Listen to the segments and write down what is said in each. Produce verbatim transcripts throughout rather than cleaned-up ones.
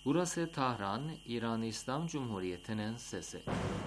Burası Tahran, İran İslam Cumhuriyeti'nin sesi.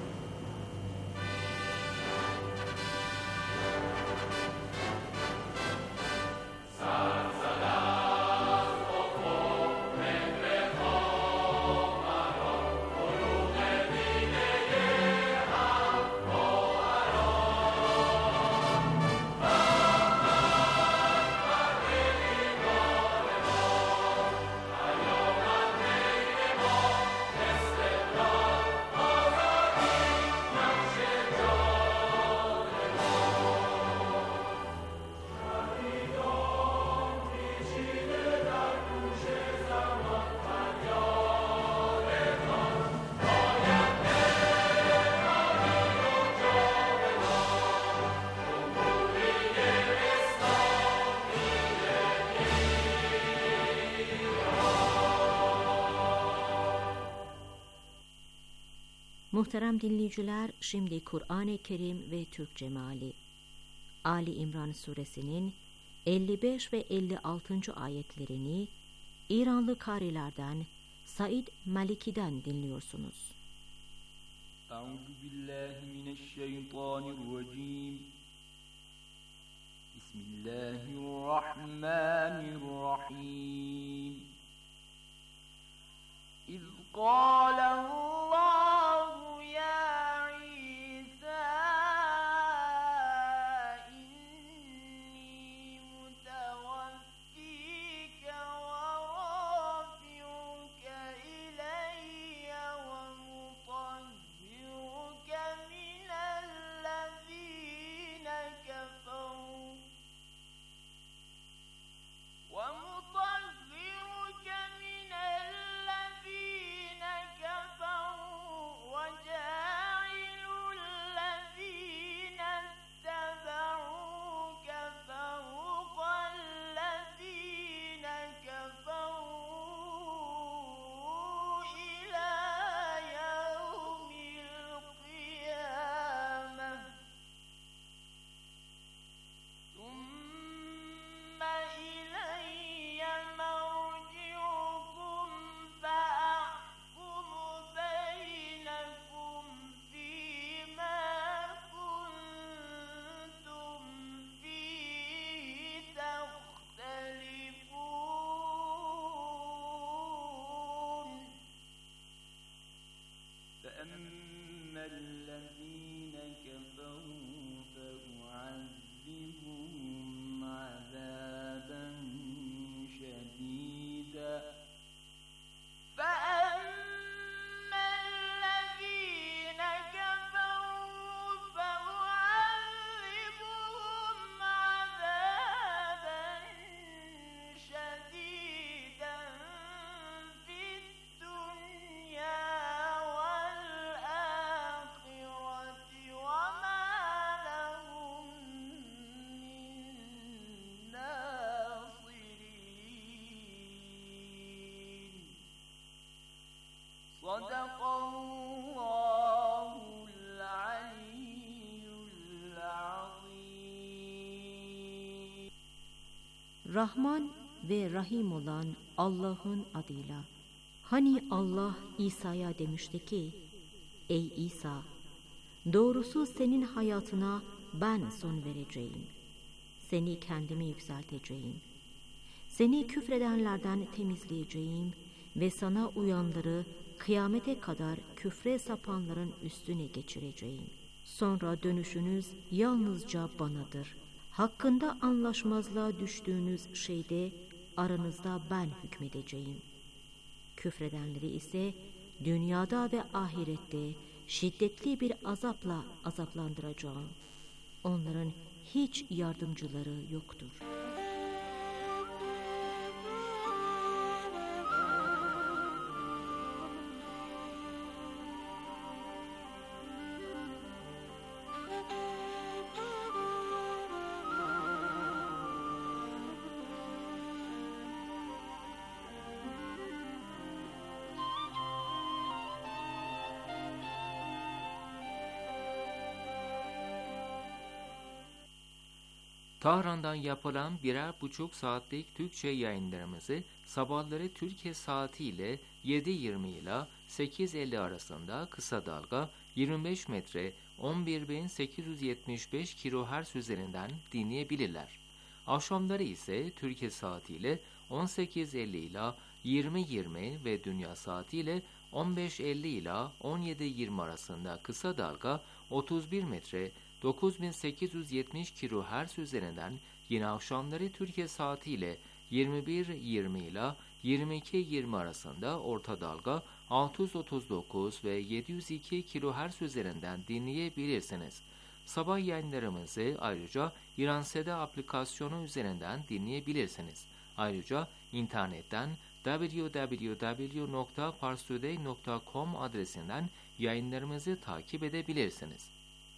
Muhterem dinleyiciler, şimdi Kur'an-ı Kerim ve Türkçe meali. Ali İmran suresinin elli beş ve elli altıncı ayetlerini İranlı karilerden Said Maliki'den dinliyorsunuz. Euzubillahimineşşeytanirracim. Bismillahirrahmanirrahim. İz kâlellâhu ya İsâ inni mutevaffîke ve râfi'uke ileyye ve mutahhiruke minellezîne keferû ve mutahhiruke minellezîne keferû ve câilüllezîne ittebe'ûke fevqallezîne keferû ilâ yevmil kıyâmeh. ثُمَّ إِلَيَّ مَرْجِعُكُمْ فَأَحْكُمُ بَيْنَكُمْ فِيمَا كُنتُمْ فِيهِ تَخْتَلِفُونَ. فَأَمَّا الَّذِينَ كَفَرُوا فَأُعَذِّبُهُمْ عَذَابًا شَدِيدًا فَأَمَّا الَّذِينَ كَفَرُوا فَأُعَذِّبُهُمْ عَذَابًا شَدِيدًا فِي الدُّنْيَا وَالْآخِرَةِ وَمَا لَهُم مِّن نَّاصِرِينَ. صَدَقَ اللَّهُ الْعَلِيُّ الْعَظِيمُ. Rahman ve Rahim olan Allah'ın adıyla. Hani Allah İsa'ya demişti ki, ey İsa, doğrusu senin hayatına ben son vereceğim. Seni kendime yükselteceğim. Seni küfredenlerden temizleyeceğim ve sana uyanları kıyamete kadar küfre sapanların üstüne geçireceğim. Sonra dönüşünüz yalnızca banadır. Hakkında anlaşmazlığa düştüğünüz şeyde aranızda ben hükmedeceğim. Küfredenleri ise dünyada ve ahirette şiddetli bir azapla azaplandıracağım. Onların hiç yardımcıları yoktur. Tahran'dan yapılan birer buçuk saatlik Türkçe yayınlarımızı sabahları Türkiye saatiyle yedi yirmi ila sekiz elli arasında kısa dalga yirmi beş metre on bir bin sekiz yüz yetmiş beş kilohertz üzerinden dinleyebilirler. Akşamları ise Türkiye saatiyle on sekiz elli ila yirmi yirmi ve dünya saatiyle on beş elli ila on yedi yirmi arasında kısa dalga otuz bir metre dokuz bin sekiz yüz yetmiş kilohertz üzerinden, yine akşamları Türkiye saatiyle yirmi bir yirmi ila yirmi iki yirmi arasında orta dalga altı yüz otuz dokuz ve yedi yüz iki kilohertz üzerinden dinleyebilirsiniz. Sabah yayınlarımızı ayrıca İranseda aplikasyonu üzerinden dinleyebilirsiniz. Ayrıca internetten double-u double-u double-u nokta parstoday nokta com adresinden yayınlarımızı takip edebilirsiniz.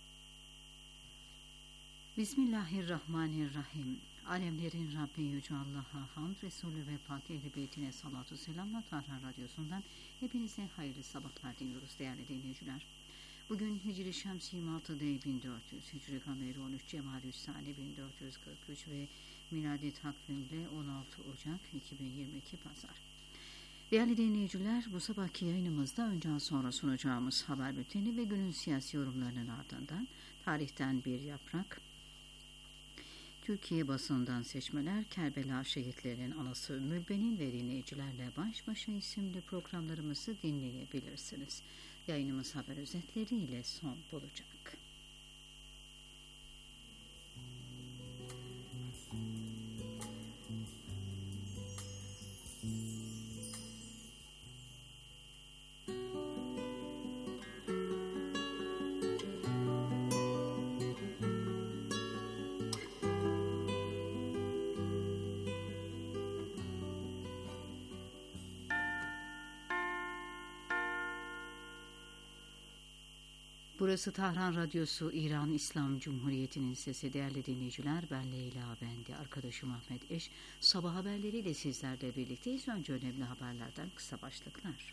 Bismillahirrahmanirrahim. Alemlerin Rabbi Yüce Allah'a hamd, Resulü ve Pak Ehl-i Beytine salatu selamla Tahran Radyosu'ndan hepinize hayırlı sabahlar diliyoruz değerli dinleyiciler. Bugün Hicri Şemsi yirmi altı Dey bin dört yüz, Hicri Kameri on üç Cemal Üssani bin dört yüz kırk üç ve miladi takvimle on altı Ocak iki bin yirmi iki Pazar. Değerli dinleyiciler, bu sabahki yayınımızda önceden sonra sunacağımız haber bülteni ve günün siyasi yorumlarının ardından tarihten bir yaprak, Türkiye basından seçmeler, Kerbela şehitlerinin anası Ümmül Benin ve dinleyicilerle baş başa isimli programlarımızı dinleyebilirsiniz. Yayınımız haber özetleriyle son bulacak. Burası Tahran Radyosu, İran İslam Cumhuriyeti'nin sesi. Değerli dinleyiciler, ben Leyla Bendi, arkadaşım Ahmet Eş. Sabah haberleriyle sizlerle birlikteyiz. Önce önemli haberlerden kısa başlıklar.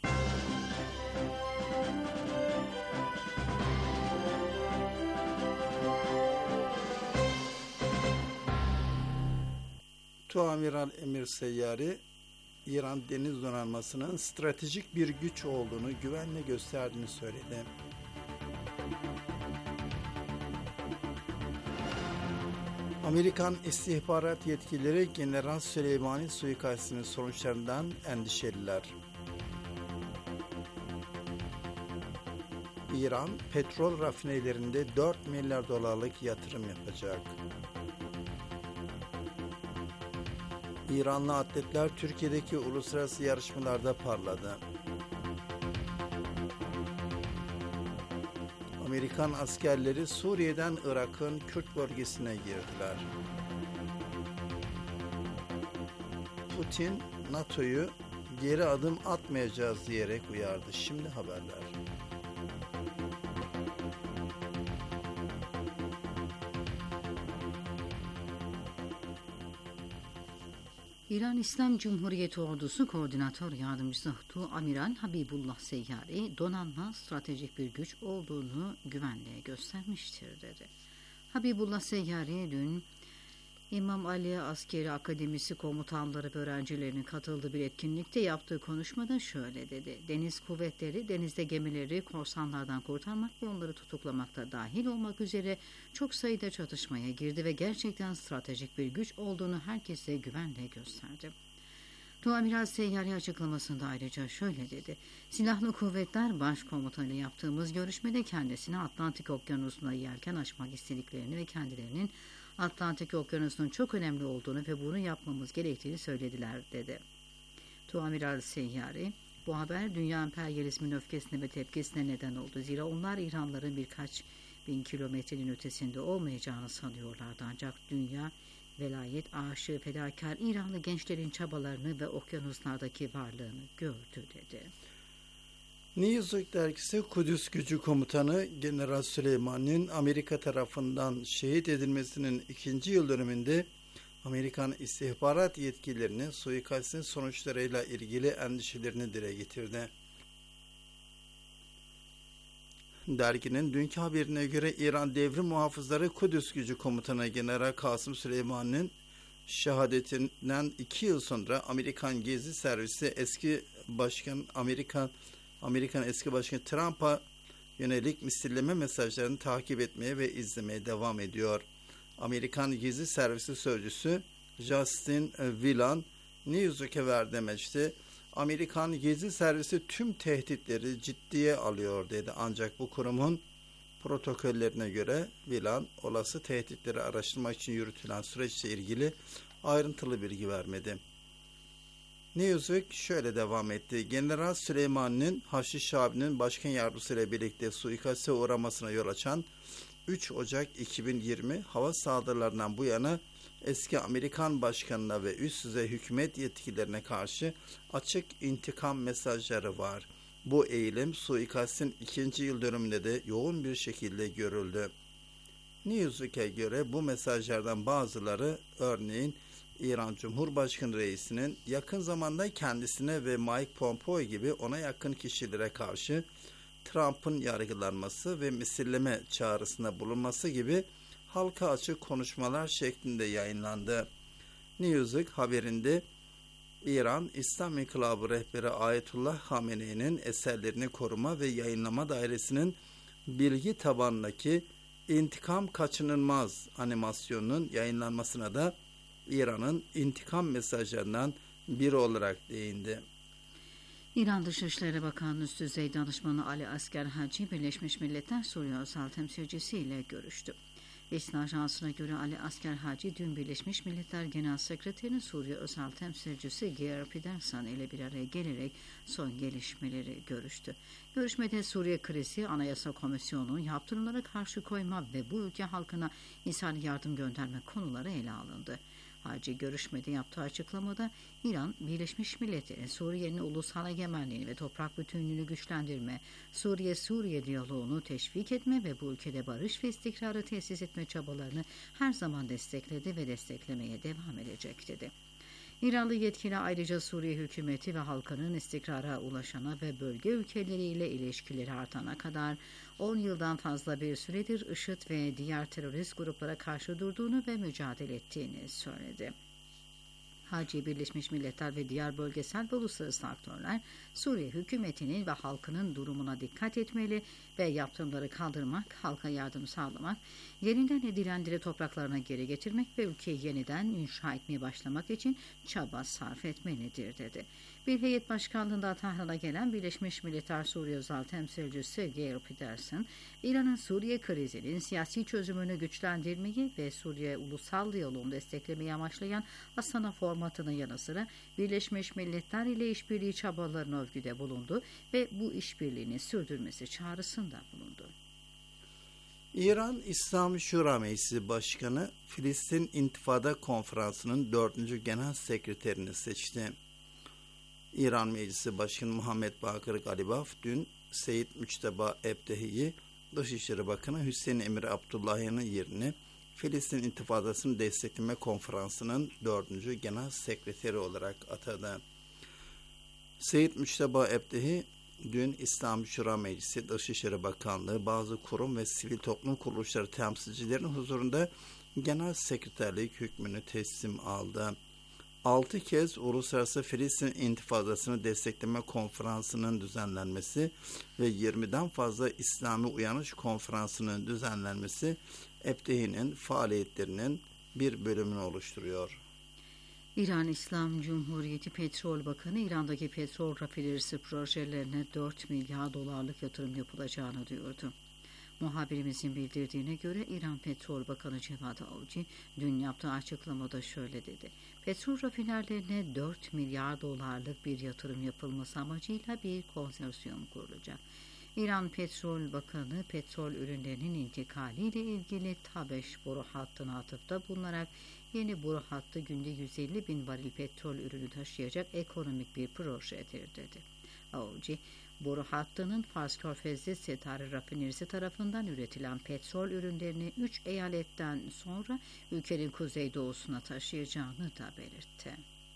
Tuamiral Emir Seyyari, İran Deniz Donanması'nın stratejik bir güç olduğunu güvenle gösterdiğini söyledi. Amerikan istihbarat yetkilileri General Süleymani suikastinin sonuçlarından endişeliler. İran, petrol rafinelerinde dört milyar dolarlık yatırım yapacak. İranlı atletler Türkiye'deki uluslararası yarışmalarda parladı. Amerikan askerleri Suriye'den Irak'ın Kürt bölgesine girdiler. Putin, NATO'yu geri adım atmayacağız diyerek uyardı. Şimdi haberler. İran İslam Cumhuriyeti Ordusu Koordinatör Yardımcısı Tuamiral Habibullah Seyyari, donanma stratejik bir güç olduğunu güvenle göstermiştir dedi. Habibullah Seyyari dün İmam Ali Askeri Akademisi komutanları ve öğrencilerinin katıldığı bir etkinlikte yaptığı konuşmada şöyle dedi. Deniz kuvvetleri denizde gemileri korsanlardan kurtarmak ve onları tutuklamakta dahil olmak üzere çok sayıda çatışmaya girdi ve gerçekten stratejik bir güç olduğunu herkese güvenle gösterdi. Tuamiral Seyyari açıklamasında ayrıca şöyle dedi. Silahlı Kuvvetler Başkomutanı yaptığımız görüşmede kendisine Atlantik Okyanusu'na yelken açmak istediklerini ve kendilerinin Atlantik Okyanusu'nun çok önemli olduğunu ve bunu yapmamız gerektiğini söylediler dedi. Tuamiral Seyyari, bu haber dünya emperyalizmin öfkesine ve tepkisine neden oldu. Zira onlar İranların birkaç bin kilometrenin ötesinde olmayacağını sanıyorlardı. Ancak dünya velayet aşığı fedakar İranlı gençlerin çabalarını ve okyanuslardaki varlığını gördü dedi. Newsweek dergisi Kudüs Gücü Komutanı General Süleyman'ın Amerika tarafından şehit edilmesinin ikinci yıl dönümünde Amerikan istihbarat yetkililerinin suikastin sonuçlarıyla ilgili endişelerini dile getirdi. Derginin dünkü haberine göre İran Devrim Muhafızları Kudüs Gücü Komutanı General Kasım Süleyman'ın şehadetinden iki yıl sonra Amerikan Gezi Servisi eski başkan Amerikan Amerikan eski başkanı Trump'a yönelik misilleme mesajlarını takip etmeye ve izlemeye devam ediyor. Amerikan Gezi Servisi sözcüsü Justin Whelan Newsweek'e verdiği demeçte Amerikan Gezi Servisi tüm tehditleri ciddiye alıyor dedi. Ancak bu kurumun protokollerine göre Whelan olası tehditleri araştırmak için yürütülen süreçle ilgili ayrıntılı bilgi vermedi. Newsweek şöyle devam etti. General Süleyman'ın Haçlı Şabi'nin başkan yardımcısıyla birlikte suikaste uğramasına yol açan üç Ocak iki bin yirmi hava saldırılarından bu yana eski Amerikan başkanına ve üst düzey hükümet yetkililerine karşı açık intikam mesajları var. Bu eğilim suikastin ikinci yıl dönümünde de yoğun bir şekilde görüldü. Newsweek'e göre bu mesajlardan bazıları örneğin İran Cumhurbaşkanı Reisi'nin yakın zamanda kendisine ve Mike Pompeo gibi ona yakın kişilere karşı Trump'ın yargılanması ve misilleme çağrısında bulunması gibi halka açık konuşmalar şeklinde yayınlandı. Newsweek haberinde İran İslam İnkılabı rehberi Ayetullah Hamenei'nin eserlerini koruma ve yayınlama dairesinin bilgi tabanındaki intikam kaçınılmaz animasyonunun yayınlanmasına da İran'ın intikam mesajlarından biri olarak değindi. İran Dışişleri Bakanı Üst Düzey Danışmanı Ali Asgar Hacı, Birleşmiş Milletler Suriye Özel Temsilcisi ile görüştü. Besin Ajansı'na göre Ali Asgar Hacı, dün Birleşmiş Milletler Genel Sekreterinin Suriye Özel Temsilcisi Geir Pedersen ile bir araya gelerek son gelişmeleri görüştü. Görüşmede Suriye krizi, Anayasa Komisyonu'nun yaptırımlara karşı koyma ve bu ülke halkına insani yardım gönderme konuları ele alındı. Hacı görüşmede yaptığı açıklamada İran, Birleşmiş Milletler'in Suriye'nin ulusal egemenliğini ve toprak bütünlüğünü güçlendirme, Suriye-Suriye diyaloğunu teşvik etme ve bu ülkede barış ve istikrarı tesis etme çabalarını her zaman destekledi ve desteklemeye devam edecek dedi. İranlı yetkili ayrıca Suriye hükümeti ve halkının istikrara ulaşana ve bölge ülkeleriyle ilişkileri artana kadar on yıldan fazla bir süredir IŞİD ve diğer terörist gruplara karşı durduğunu ve mücadele ettiğini söyledi. Hacı, Birleşmiş Milletler ve diğer bölgesel ve uluslararası aktörler Suriye hükümetinin ve halkının durumuna dikkat etmeli ve yaptırımları kaldırmak, halka yardım sağlamak, yerinden edilenleri topraklarına geri getirmek ve ülkeyi yeniden inşa etmeye başlamak için çaba sarf etmelidir dedi. Bir heyet başkanlığında Tahran'a gelen Birleşmiş Milletler Suriye Özel Temsilcisi Geir Pedersen, İran'ın Suriye krizinin siyasi çözümünü güçlendirmeyi ve Suriye ulusal diyaloğunu desteklemeyi amaçlayan Astana formatının yanı sıra Birleşmiş Milletler ile işbirliği çabalarına övgüde bulundu ve bu işbirliğini sürdürmesi çağrısında bulundu. İran İslam Şura Meclisi Başkanı Filistin İntifada Konferansı'nın dördüncü Genel Sekreterini seçti. İran Meclisi Başkanı Muhammed Bakır Galibaf dün Seyyid Müçteba Ebtehi'yi Dışişleri Bakanı Hüseyin Emir Abdullahi'nin yerini Filistin İntifadası'nı destekleme konferansının dördüncü Genel Sekreteri olarak atadı. Seyyid Müçteba Ebtehi dün İslam Şura Meclisi, Dışişleri Bakanlığı, bazı kurum ve sivil toplum kuruluşları temsilcilerinin huzurunda genel sekreterlik hükmünü teslim aldı. Altı kez Uluslararası Filistin İntifadası'nı destekleme konferansının düzenlenmesi ve yirmiden fazla İslami Uyanış Konferansı'nın düzenlenmesi Ebtehi'nin faaliyetlerinin bir bölümünü oluşturuyor. İran İslam Cumhuriyeti Petrol Bakanı, İran'daki petrol rafinerisi projelerine dört milyar dolarlık yatırım yapılacağını duyurdu. Muhabirimizin bildirdiğine göre İran Petrol Bakanı Cevat Avcı dün yaptığı açıklamada şöyle dedi. Petrol rafinerlerine dört milyar dolarlık bir yatırım yapılması amacıyla bir konsorsiyon kurulacak. İran Petrol Bakanı, petrol ürünlerinin intikaliyle ilgili Tabeş boru hattına atıfta bulunarak yeni boru hattı günde yüz elli bin varil petrol ürünü taşıyacak ekonomik bir projedir dedi. Avcı, boru hattının Fars Körfezi Setare Rafinerisi tarafından üretilen petrol ürünlerini üç eyaletten sonra ülkenin kuzeydoğusuna taşıyacağını da belirtti.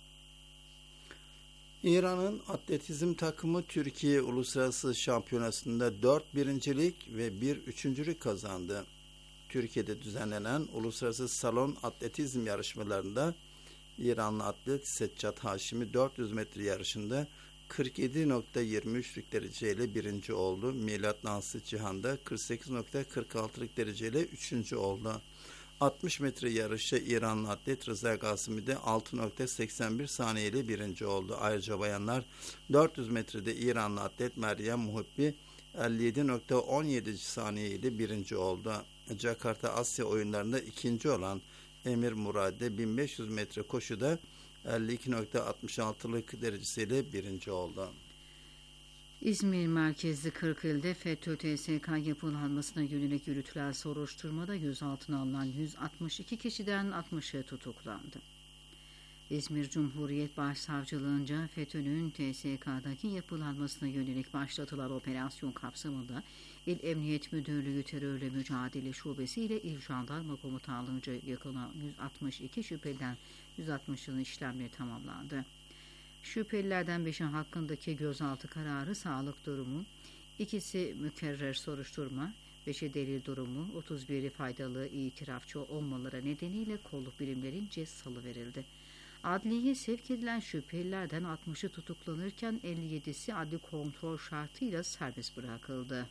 İran'ın atletizm takımı Türkiye Uluslararası Şampiyonası'nda dört birincilik ve bir üçüncülük kazandı. Türkiye'de düzenlenen uluslararası salon atletizm yarışmalarında İranlı atlet Seccat Haşimi dört yüz metre yarışında kırk yedi nokta yirmi üçlük dereceyle birinci oldu. Milat Nansı Cihan'da kırk sekiz nokta kırk altılık dereceyle üçüncü oldu. altmış metre yarışta İranlı atlet Rıza Gasimi de altı nokta seksen bir saniyeyle birinci oldu. Ayrıca bayanlar dört yüz metrede İranlı atlet Meryem Muhibbi elli yedi nokta on yedi saniye ile birinci oldu. Jakarta Asya oyunlarında ikinci olan Emir Murade bin beş yüz metre koşuda elli iki nokta altmış altılık derecesiyle birinci oldu. İzmir merkezli kırk ilde FETÖ T S K yapılanmasına yönelik yürütülen soruşturmada gözaltına alınan yüz altmış iki kişiden altmışı tutuklandı. İzmir Cumhuriyet Başsavcılığınca FETÖ'nün T S K'daki yapılanmasına yönelik başlatılan operasyon kapsamında İl Emniyet Müdürlüğü Terörle Mücadele Şubesi ile İl Jandarma Komutanlığı'nca yakılan yüz altmış iki şüpheliden yüz altmış yılın işlemleri tamamlandı. Şüphelilerden beşi hakkındaki gözaltı kararı sağlık durumu, ikisi mükerrer soruşturma, beşi delil durumu, otuz biri faydalı itirafçı olmaları nedeniyle kolluk birimlerince salıverildi. Adliyeye sevk edilen şüphelilerden altmışı tutuklanırken elli yedisi adli kontrol şartıyla serbest bırakıldı.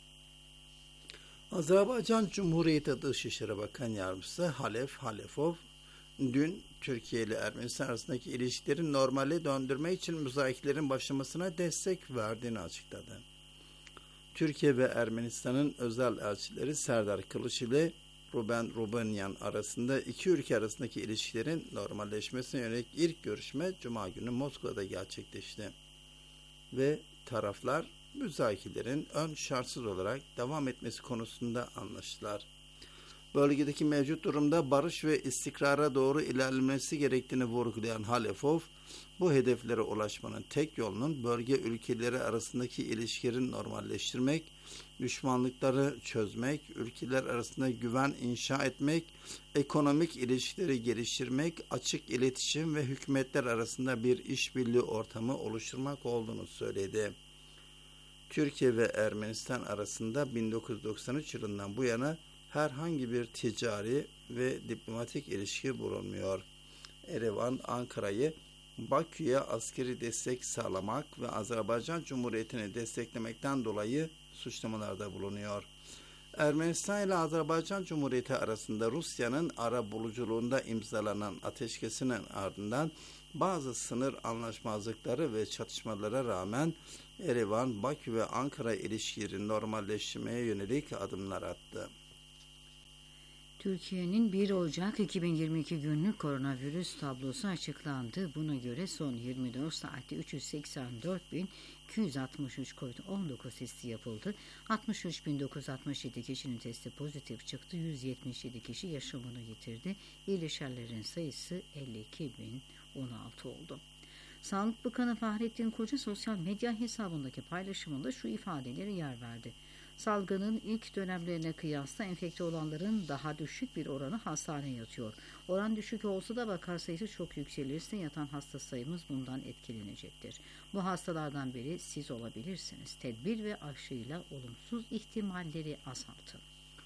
Azerbaycan Cumhuriyeti Dışişleri Bakan Yardımcısı Halef Halefov, dün Türkiye ile Ermenistan arasındaki ilişkilerin normale döndürme için müzakerelerin başlamasına destek verdiğini açıkladı. Türkiye ve Ermenistan'ın özel elçileri Serdar Kılıç ile Ruben Rubenyan arasında iki ülke arasındaki ilişkilerin normalleşmesine yönelik ilk görüşme Cuma günü Moskova'da gerçekleşti. Ve taraflar müzakerelerin ön şartsız olarak devam etmesi konusunda anlaştılar. Bölgedeki mevcut durumda barış ve istikrara doğru ilerlemesi gerektiğini vurgulayan Halefov, bu hedeflere ulaşmanın tek yolunun bölge ülkeleri arasındaki ilişkileri normalleştirmek, düşmanlıkları çözmek, ülkeler arasında güven inşa etmek, ekonomik ilişkileri geliştirmek, açık iletişim ve hükümetler arasında bir işbirliği ortamı oluşturmak olduğunu söyledi. Türkiye ve Ermenistan arasında bin dokuz yüz doksan üç yılından bu yana herhangi bir ticari ve diplomatik ilişki bulunmuyor. Erevan, Ankara'yı Bakü'ye askeri destek sağlamak ve Azerbaycan Cumhuriyeti'ni desteklemekten dolayı suçlamalarda bulunuyor. Ermenistan ile Azerbaycan Cumhuriyeti arasında Rusya'nın ara buluculuğunda imzalanan ateşkesin ardından bazı sınır anlaşmazlıkları ve çatışmalara rağmen Erevan, Bakü ve Ankara ilişkileri normalleştirmeye yönelik adımlar attı. Türkiye'nin bir Ocak iki bin yirmi iki günlük koronavirüs tablosu açıklandı. Buna göre son yirmi dört saatte üç yüz seksen dört bin iki yüz altmış üç kovid on dokuz testi yapıldı. altmış üç bin dokuz yüz altmış yedi kişinin testi pozitif çıktı. yüz yetmiş yedi kişi yaşamını yitirdi. İyileşenlerin sayısı elli iki bin on altı oldu. Sağlık Bakanı Fahrettin Koca sosyal medya hesabındaki paylaşımında şu ifadeleri yer verdi. Salgının ilk dönemlerine kıyasla enfekte olanların daha düşük bir oranı hastaneye yatıyor. Oran düşük olsa da vaka sayısı çok yükselirse yatan hasta sayımız bundan etkilenecektir. Bu hastalardan biri siz olabilirsiniz. Tedbir ve aşıyla olumsuz ihtimalleri azaltın.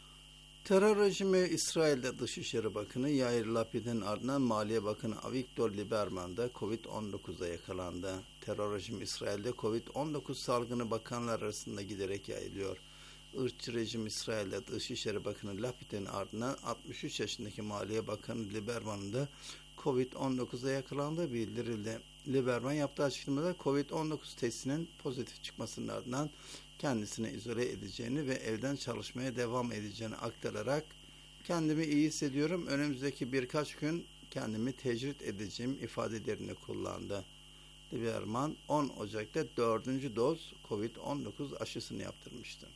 Terör rejimi İsrail'de Dışişleri Bakanı Yair Lapid'in ardından Maliye Bakanı Avigdor Lieberman da kovid on dokuz'a yakalandı. Terör rejimi İsrail'de kovid on dokuz salgını bakanlar arasında giderek yayılıyor. Irkçı rejim İsrail'de Dışişleri Bakanı Lapid'in ardından altmış üç yaşındaki Maliye Bakanı Lieberman'ın da kovid on dokuz'a yakalandığı bildirildi. Lieberman yaptığı açıklamada kovid on dokuz testinin pozitif çıkmasının ardından kendisini izole edeceğini ve evden çalışmaya devam edeceğini aktararak kendimi iyi hissediyorum, önümüzdeki birkaç gün kendimi tecrit edeceğim ifadelerini kullandı. Lieberman on Ocak'ta dördüncü doz kovid on dokuz aşısını yaptırmıştı.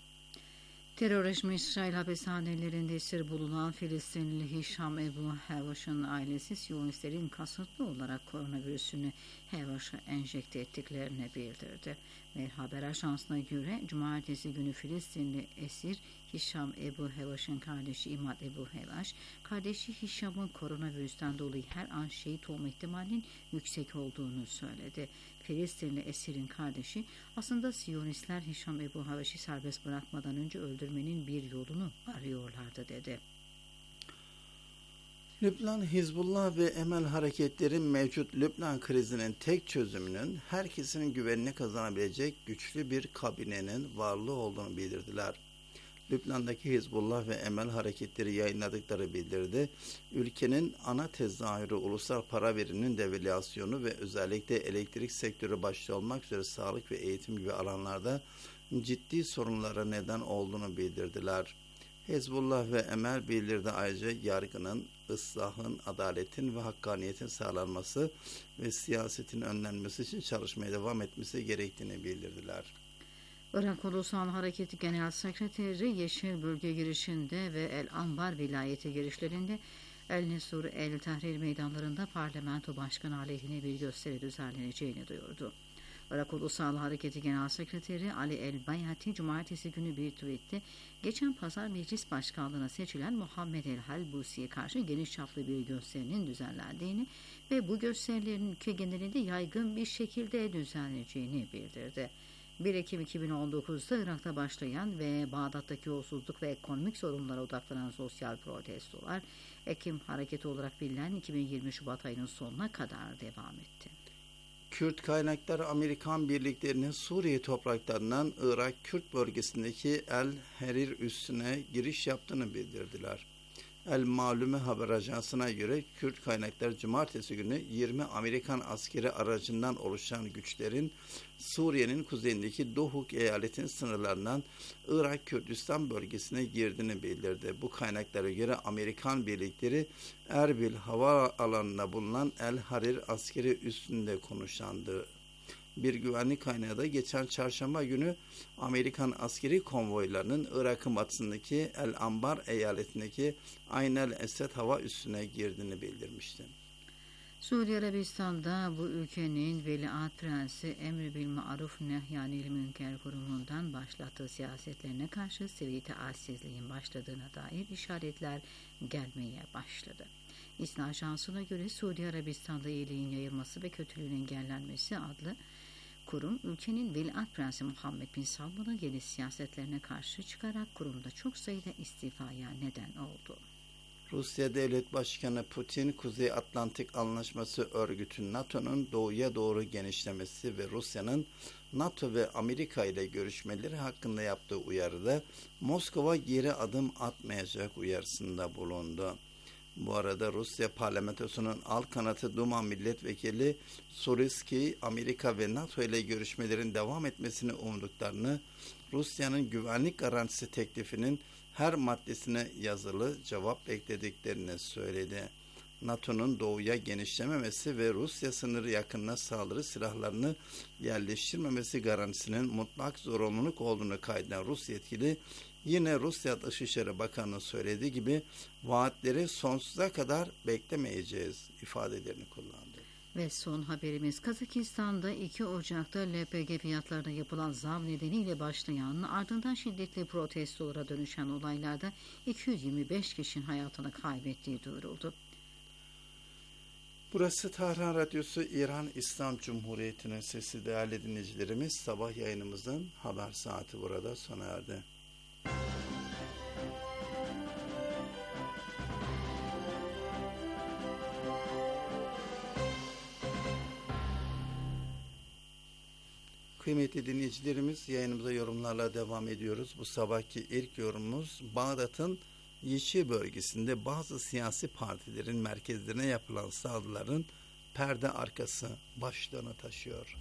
Terör rejimi İsrail hapishanelerinde esir bulunan Filistinli Hişam Ebu Hevaş'ın ailesi Siyonistlerin kasıtlı olarak koronavirüsünü Hevaş'a enjekte ettiklerini bildirdi. Ve haber ajansına göre cumartesi günü Filistinli esir Hişam Ebu Hevaş'ın kardeşi İmad Ebu Hevaş, kardeşi Hişam'ın koronavirüsten dolayı her an şehit olma ihtimalinin yüksek olduğunu söyledi. Filistinli esirin kardeşi aslında Siyonistler Hişam Ebu Hevaş'ı serbest bırakmadan önce öldürmenin bir yolunu arıyorlardı dedi. Lübnan Hizbullah ve Emel hareketleri mevcut Lübnan krizinin tek çözümünün herkesin güvenini kazanabilecek güçlü bir kabinenin varlığı olduğunu bildirdiler. Lübnan'daki Hizbullah ve Emel hareketleri yayınladıkları bildirdi. Ülkenin ana tezahürü ulusal para biriminin devalüasyonu ve özellikle elektrik sektörü başta olmak üzere sağlık ve eğitim gibi alanlarda ciddi sorunlara neden olduğunu bildirdiler. Hizbullah ve Emel bildirdi ayrıca yargının, ıslahın, adaletin ve hakkaniyetin sağlanması ve siyasetin önlenmesi için çalışmaya devam etmesi gerektiğini bildirdiler. Irak Ulusal Hareketi Genel Sekreteri Yeşil Bölge girişinde ve El Anbar vilayeti girişlerinde El Nesur El Tahrir meydanlarında parlamento başkanı aleyhine bir gösteri düzenleneceğini duyurdu. Irak Ulusal Hareketi Genel Sekreteri Ali El Bayhati cumartesi günü bir tweette geçen pazar meclis başkanlığına seçilen Muhammed El Halbusi'ye karşı geniş çaplı bir gösterinin düzenlendiğini ve bu gösterilerin ülke genelinde yaygın bir şekilde düzenleneceğini bildirdi. bir Ekim iki bin on dokuz'da Irak'ta başlayan ve Bağdat'taki yolsuzluk ve ekonomik sorunlara odaklanan sosyal protestolar Ekim hareketi olarak bilinen iki bin yirmi Şubat ayının sonuna kadar devam etti. Kürt kaynakları Amerikan birliklerinin Suriye topraklarından Irak Kürt bölgesindeki El Herir üssüne giriş yaptığını bildirdiler. El Malume haber ajansına göre Kürt kaynakları cumartesi günü yirmi Amerikan askeri aracından oluşan güçlerin Suriye'nin kuzeyindeki Dohuk eyaletinin sınırlarından Irak Kürdistan bölgesine girdiğini bildirdi. Bu kaynaklara göre Amerikan birlikleri Erbil hava alanına bulunan El Harir askeri üssünde konuşlandı. Bir güvenlik kaynağı da geçen çarşamba günü Amerikan askeri konvoylarının Irak'ın batısındaki El Anbar eyaletindeki Ayn el Esed hava üssüne girdiğini bildirmişti. Suudi Arabistan'da bu ülkenin Veliaht Prensi Emri bil Maruf Nehyanil Münker kurumundan başlattığı siyasetlerine karşı sivil itaatsizliğin başladığına dair işaretler gelmeye başladı. İSNA Ajansı'na göre Suudi Arabistan'da iyiliğin yayılması ve kötülüğün engellenmesi adlı kurum, ülkenin Veliaht Prensi Muhammed bin Salman'ın yeni siyasetlerine karşı çıkarak kurumda çok sayıda istifaya neden oldu. Rusya Devlet Başkanı Putin, Kuzey Atlantik Anlaşması Örgütü NATO'nun doğuya doğru genişlemesi ve Rusya'nın NATO ve Amerika ile görüşmeleri hakkında yaptığı uyarıda Moskova geri adım atmayacak uyarısında bulundu. Bu arada Rusya parlamentosunun alt kanatı Duma milletvekili Suriski, Amerika ve NATO ile görüşmelerin devam etmesini umduklarını, Rusya'nın güvenlik garantisi teklifinin her maddesine yazılı cevap beklediklerini söyledi. NATO'nun doğuya genişlememesi ve Rusya sınırı yakınına saldırı silahlarını yerleştirmemesi garantisinin mutlak zorunluluk olduğunu kaydeden Rus yetkili, yine Rusya Dışişleri Bakanı'nın söylediği gibi vaatleri sonsuza kadar beklemeyeceğiz ifadelerini kullandı. Ve son haberimiz, Kazakistan'da iki Ocak'ta L P G fiyatlarına yapılan zam nedeniyle başlayan, ardından şiddetli protestolara dönüşen olaylarda iki yüz yirmi beş kişinin hayatını kaybettiği duyuruldu. Burası Tahran Radyosu, İran İslam Cumhuriyeti'nin sesi. Değerli dinleyicilerimiz, sabah yayınımızın haber saati burada sona erdi. Kıymetli dinleyicilerimiz, yayınımıza yorumlarla devam ediyoruz. Bu sabahki ilk yorumumuz, Bağdat'ın Yeşil bölgesinde bazı siyasi partilerin merkezlerine yapılan saldırıların perde arkası başlığını taşıyor.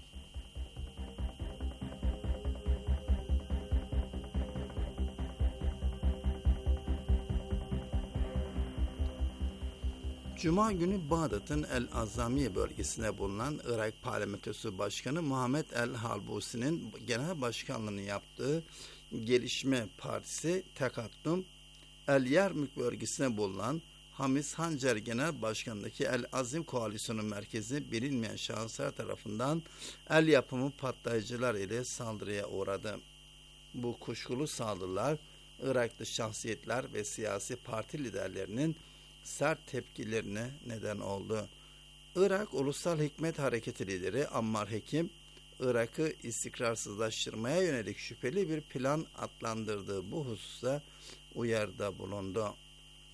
Cuma günü Bağdat'ın El Azamiye bölgesine bulunan Irak Parlamentosu Başkanı Muhammed El Halbusi'nin genel başkanlığını yaptığı Gelişme Partisi Tekaddüm, El Yarmuk bölgesine bulunan Hamis Hancer Genel Başkanı'ndaki El Azim Koalisyonu merkezi bilinmeyen şahıslar tarafından el yapımı patlayıcılar ile saldırıya uğradı. Bu kuşkulu saldırılar Iraklı şahsiyetler ve siyasi parti liderlerinin sert tepkilerine neden oldu. Irak Ulusal Hikmet Hareketi lideri Ammar Hekim, Irak'ı istikrarsızlaştırmaya yönelik şüpheli bir plan adlandırdığı bu hususta uyarıda bulundu.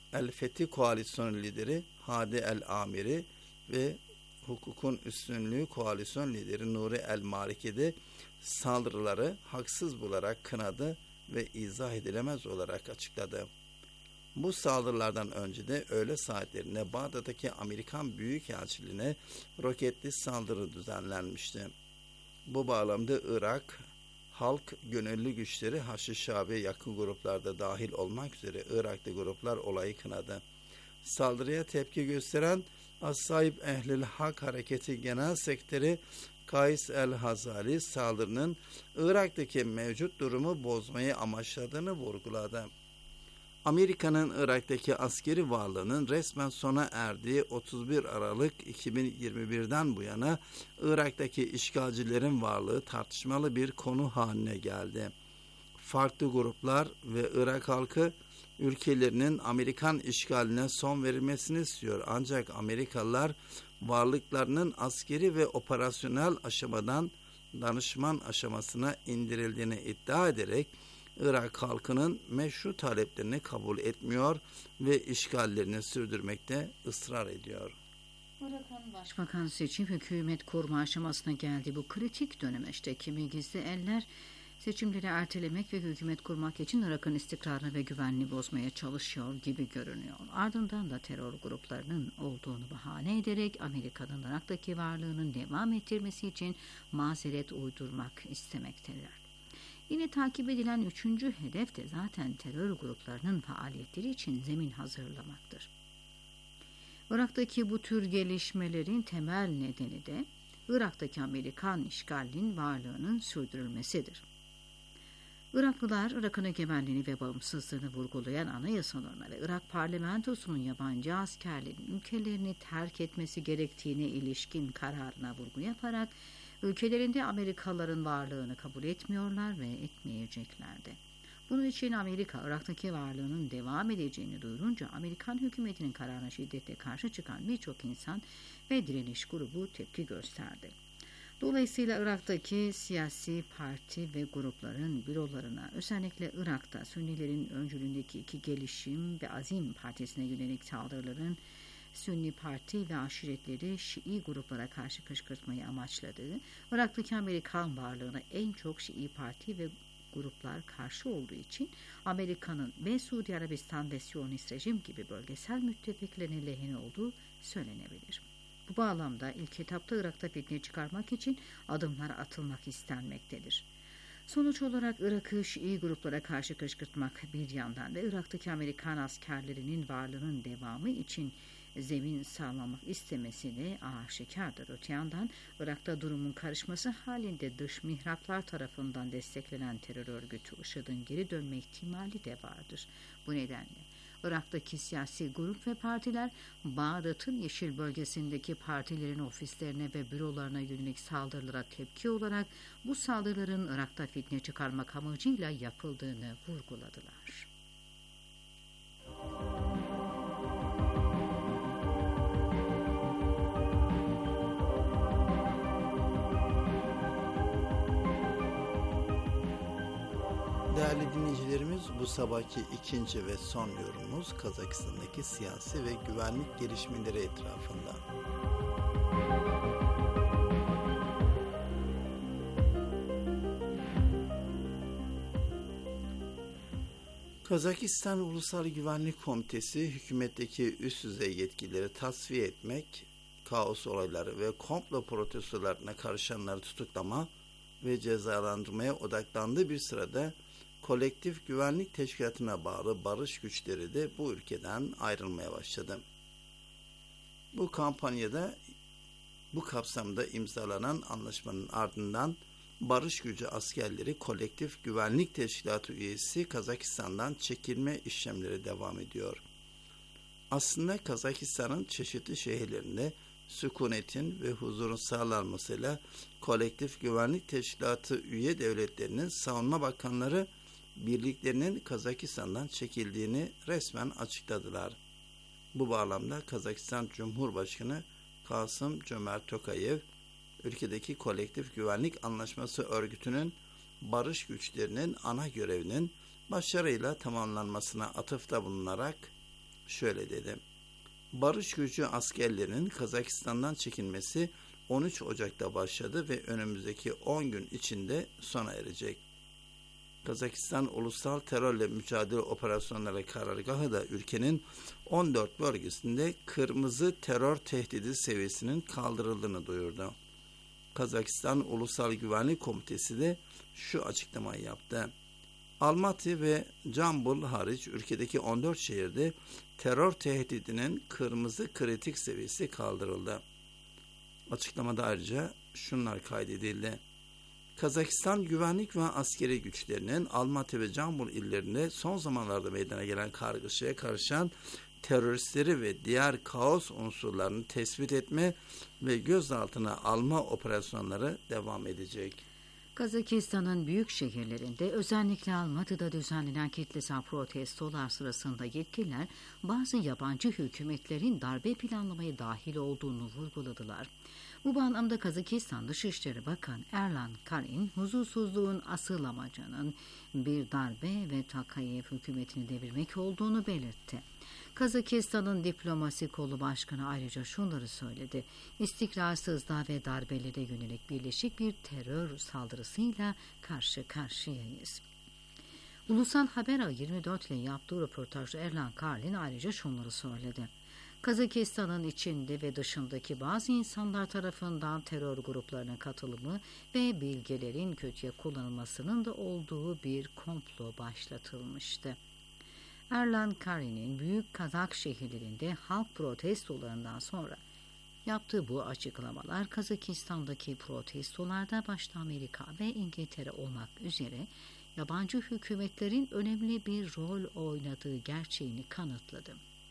El-Fethi Koalisyonu lideri Hadi El-Amiri ve Hukukun Üstünlüğü Koalisyon lideri Nuri El-Maliki de saldırıları haksız bularak kınadı ve izah edilemez olarak açıkladı. Bu saldırılardan önce de öğle saatlerinde Bağdat'taki Amerikan Büyükelçiliğine roketli saldırı düzenlenmişti. Bu bağlamda Irak Halk Gönüllü Güçleri Haçlı-Şabi'ye yakın gruplarda dahil olmak üzere Irak'ta gruplar olayı kınadı. Saldırıya tepki gösteren Ashab Ehlil Hak Hareketi Genel Sekreteri Kays El-Hazali saldırının Irak'taki mevcut durumu bozmayı amaçladığını vurguladı. Amerika'nın Irak'taki askeri varlığının resmen sona erdiği otuz bir Aralık iki bin yirmi bir'den bu yana Irak'taki işgalcilerin varlığı tartışmalı bir konu haline geldi. Farklı gruplar ve Irak halkı ülkelerinin Amerikan işgaline son verilmesini istiyor. Ancak Amerikalılar varlıklarının askeri ve operasyonel aşamadan danışman aşamasına indirildiğini iddia ederek Irak halkının meşru taleplerini kabul etmiyor ve işgallerini sürdürmekte ısrar ediyor. Irak'ın başbakan seçim hükümet kurma aşamasına geldi. Bu kritik döneme işte kimi gizli eller seçimleri ertelemek ve hükümet kurmak için Irak'ın istikrarını ve güvenliğini bozmaya çalışıyor gibi görünüyor. Ardından da terör gruplarının olduğunu bahane ederek Amerika'nın Irak'taki varlığının devam ettirmesi için mazeret uydurmak istemektedir. Yine takip edilen üçüncü hedef de zaten terör gruplarının faaliyetleri için zemin hazırlamaktır. Irak'taki bu tür gelişmelerin temel nedeni de Irak'taki Amerikan işgalinin varlığının sürdürülmesidir. Iraklılar, Irak'ın egemenliğini ve bağımsızlığını vurgulayan anayasalarına ve Irak parlamentosunun yabancı askerlerin ülkelerini terk etmesi gerektiğine ilişkin kararına vurgu yaparak ülkelerinde Amerikalıların varlığını kabul etmiyorlar ve etmeyeceklerdi. Bunun için Amerika, Irak'taki varlığının devam edeceğini duyurunca Amerikan hükümetinin kararına şiddetle karşı çıkan birçok insan ve direniş grubu tepki gösterdi. Dolayısıyla Irak'taki siyasi parti ve grupların bürolarına, özellikle Irak'ta Sünnilerin öncülüğündeki iki gelişim ve Azim Partisi'ne yönelik saldırıların Sünni Parti ve aşiretleri Şii gruplara karşı kışkırtmayı amaçladığı, Irak'taki Amerikan varlığına en çok Şii Parti ve gruplar karşı olduğu için Amerika'nın ve Suudi Arabistan ve Siyonist rejim gibi bölgesel müttefiklerine lehine olduğu söylenebilir. Bu bağlamda ilk etapta Irak'ta fitne çıkarmak için adımlar atılmak istenmektedir. Sonuç olarak Irak'ı Şii gruplara karşı kışkırtmak bir yandan ve Irak'taki Amerikan askerlerinin varlığının devamı için zemin sağlamak istemesi de aşikardır. Öte yandan Irak'ta durumun karışması halinde dış mihraklar tarafından desteklenen terör örgütü IŞİD'in geri dönme ihtimali de vardır. Bu nedenle Irak'taki siyasi grup ve partiler Bağdat'ın Yeşil bölgesindeki partilerin ofislerine ve bürolarına yönelik saldırılara tepki olarak bu saldırıların Irak'ta fitne çıkarmak amacıyla yapıldığını vurguladılar. Değerli dinleyicilerimiz, bu sabahki ikinci ve son yorumumuz Kazakistan'daki siyasi ve güvenlik gelişmeleri etrafında. Kazakistan Ulusal Güvenlik Komitesi hükümetteki üst düzey yetkileri tasfiye etmek, kaos olayları ve komplo protestolarına karışanları tutuklama ve cezalandırmaya odaklandığı bir sırada Kolektif Güvenlik Teşkilatı'na bağlı barış güçleri de bu ülkeden ayrılmaya başladı. Bu kampanyada, bu kapsamda imzalanan anlaşmanın ardından barış gücü askerleri Kolektif Güvenlik Teşkilatı üyesi Kazakistan'dan çekilme işlemleri devam ediyor. Aslında Kazakistan'ın çeşitli şehirlerinde sükunetin ve huzurun sağlanmasıyla Kolektif Güvenlik Teşkilatı üye devletlerinin savunma bakanları birliklerinin Kazakistan'dan çekildiğini resmen açıkladılar. Bu bağlamda Kazakistan Cumhurbaşkanı Kasım-Jomart Tokayev, ülkedeki Kolektif Güvenlik Anlaşması örgütünün barış güçlerinin ana görevinin başarıyla tamamlanmasına atıfta bulunarak şöyle dedi. Barış gücü askerlerinin Kazakistan'dan çekilmesi on üç Ocak'ta başladı ve önümüzdeki on gün içinde sona erecek. Kazakistan Ulusal Terörle Mücadele Operasyonları Karargahı da ülkenin on dört bölgesinde kırmızı terör tehdidi seviyesinin kaldırıldığını duyurdu. Kazakistan Ulusal Güvenlik Komitesi de şu açıklamayı yaptı. Almaty ve Cambul hariç ülkedeki on dört şehirde terör tehdidinin kırmızı kritik seviyesi kaldırıldı. Açıklamada ayrıca şunlar kaydedildi. Kazakistan güvenlik ve askeri güçlerinin Almaty ve Cambul illerinde son zamanlarda meydana gelen kargaşaya karışan teröristleri ve diğer kaos unsurlarını tespit etme ve gözaltına alma operasyonları devam edecek. Kazakistan'ın büyük şehirlerinde özellikle Almaty'da düzenlenen kitlesel protestolar sırasında yetkililer bazı yabancı hükümetlerin darbe planlamaya dahil olduğunu vurguladılar. Bu bağlamda Kazakistan Dışişleri Bakanı Erlan Karin, huzursuzluğun asıl amacının bir darbe ve Tokayev hükümetini devirmek olduğunu belirtti. Kazakistan'ın diplomasi kolu başkanı ayrıca şunları söyledi. İstikrarsızlığa ve darbelere yönelik birleşik bir terör saldırısıyla karşı karşıyayız. Ulusal Haber Ağı yirmi dört ile yaptığı röportajda Erlan Karin ayrıca şunları söyledi. Kazakistan'ın içinde ve dışındaki bazı insanlar tarafından terör gruplarına katılımı ve bilgilerin kötüye kullanılmasının da olduğu bir komplo başlatılmıştı. Erlan Karin'in büyük Kazak şehirlerinde halk protestolarından sonra yaptığı bu açıklamalar Kazakistan'daki protestolarda başta Amerika ve İngiltere olmak üzere yabancı hükümetlerin önemli bir rol oynadığı gerçeğini kanıtladı.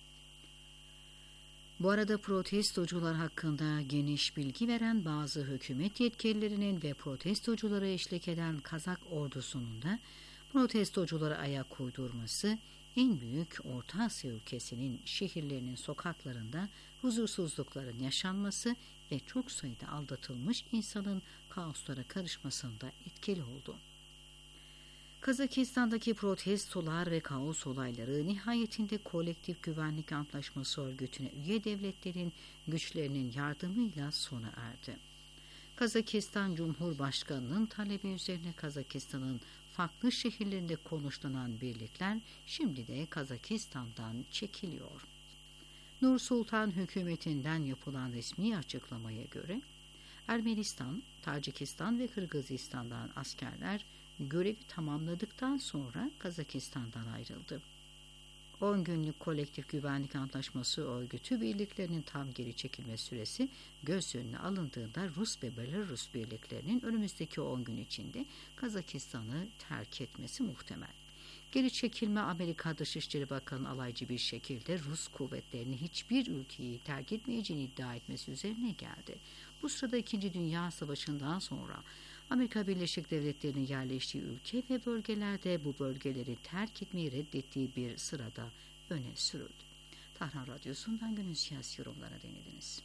Bu arada protestocular hakkında geniş bilgi veren bazı hükümet yetkililerinin ve protestoculara eşlik eden Kazak ordusunun da protestoculara ayak uydurması, en büyük Orta Asya ülkesinin şehirlerinin sokaklarında huzursuzlukların yaşanması ve çok sayıda aldatılmış insanın kaoslara karışmasında etkili oldu. Kazakistan'daki protestolar ve kaos olayları nihayetinde Kolektif Güvenlik Antlaşması örgütüne üye devletlerin güçlerinin yardımıyla sona erdi. Kazakistan Cumhurbaşkanı'nın talebi üzerine Kazakistan'ın farklı şehirlerinde konuşlanan birlikler şimdi de Kazakistan'dan çekiliyor. Nur Sultan hükümetinden yapılan resmi açıklamaya göre Ermenistan, Tacikistan ve Kırgızistan'dan askerler görevi tamamladıktan sonra Kazakistan'dan ayrıldı. on günlük Kolektif Güvenlik Antlaşması örgütü birliklerinin tam geri çekilme süresi göz önüne alındığında Rus ve Belarus birliklerinin önümüzdeki on gün içinde Kazakistan'ı terk etmesi muhtemel. Geri çekilme Amerika Dışişleri Bakanı alaycı bir şekilde Rus kuvvetlerini hiçbir ülkeyi terk etmeyeceğini iddia etmesi üzerine geldi. Bu sırada İkinci Dünya Savaşı'ndan sonra Amerika Birleşik Devletleri'nin yerleştiği ülke ve bölgelerde bu bölgeleri terk etmeyi reddettiği bir sırada öne sürüldü. Tahran Radyosu'ndan günün siyasi yorumlarına dinlediniz.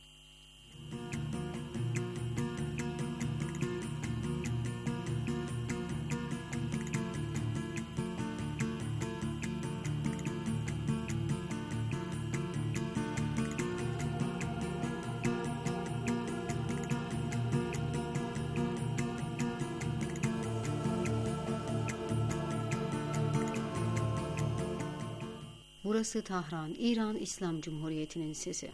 Burası Tahran, İran İslam Cumhuriyeti'nin sesi.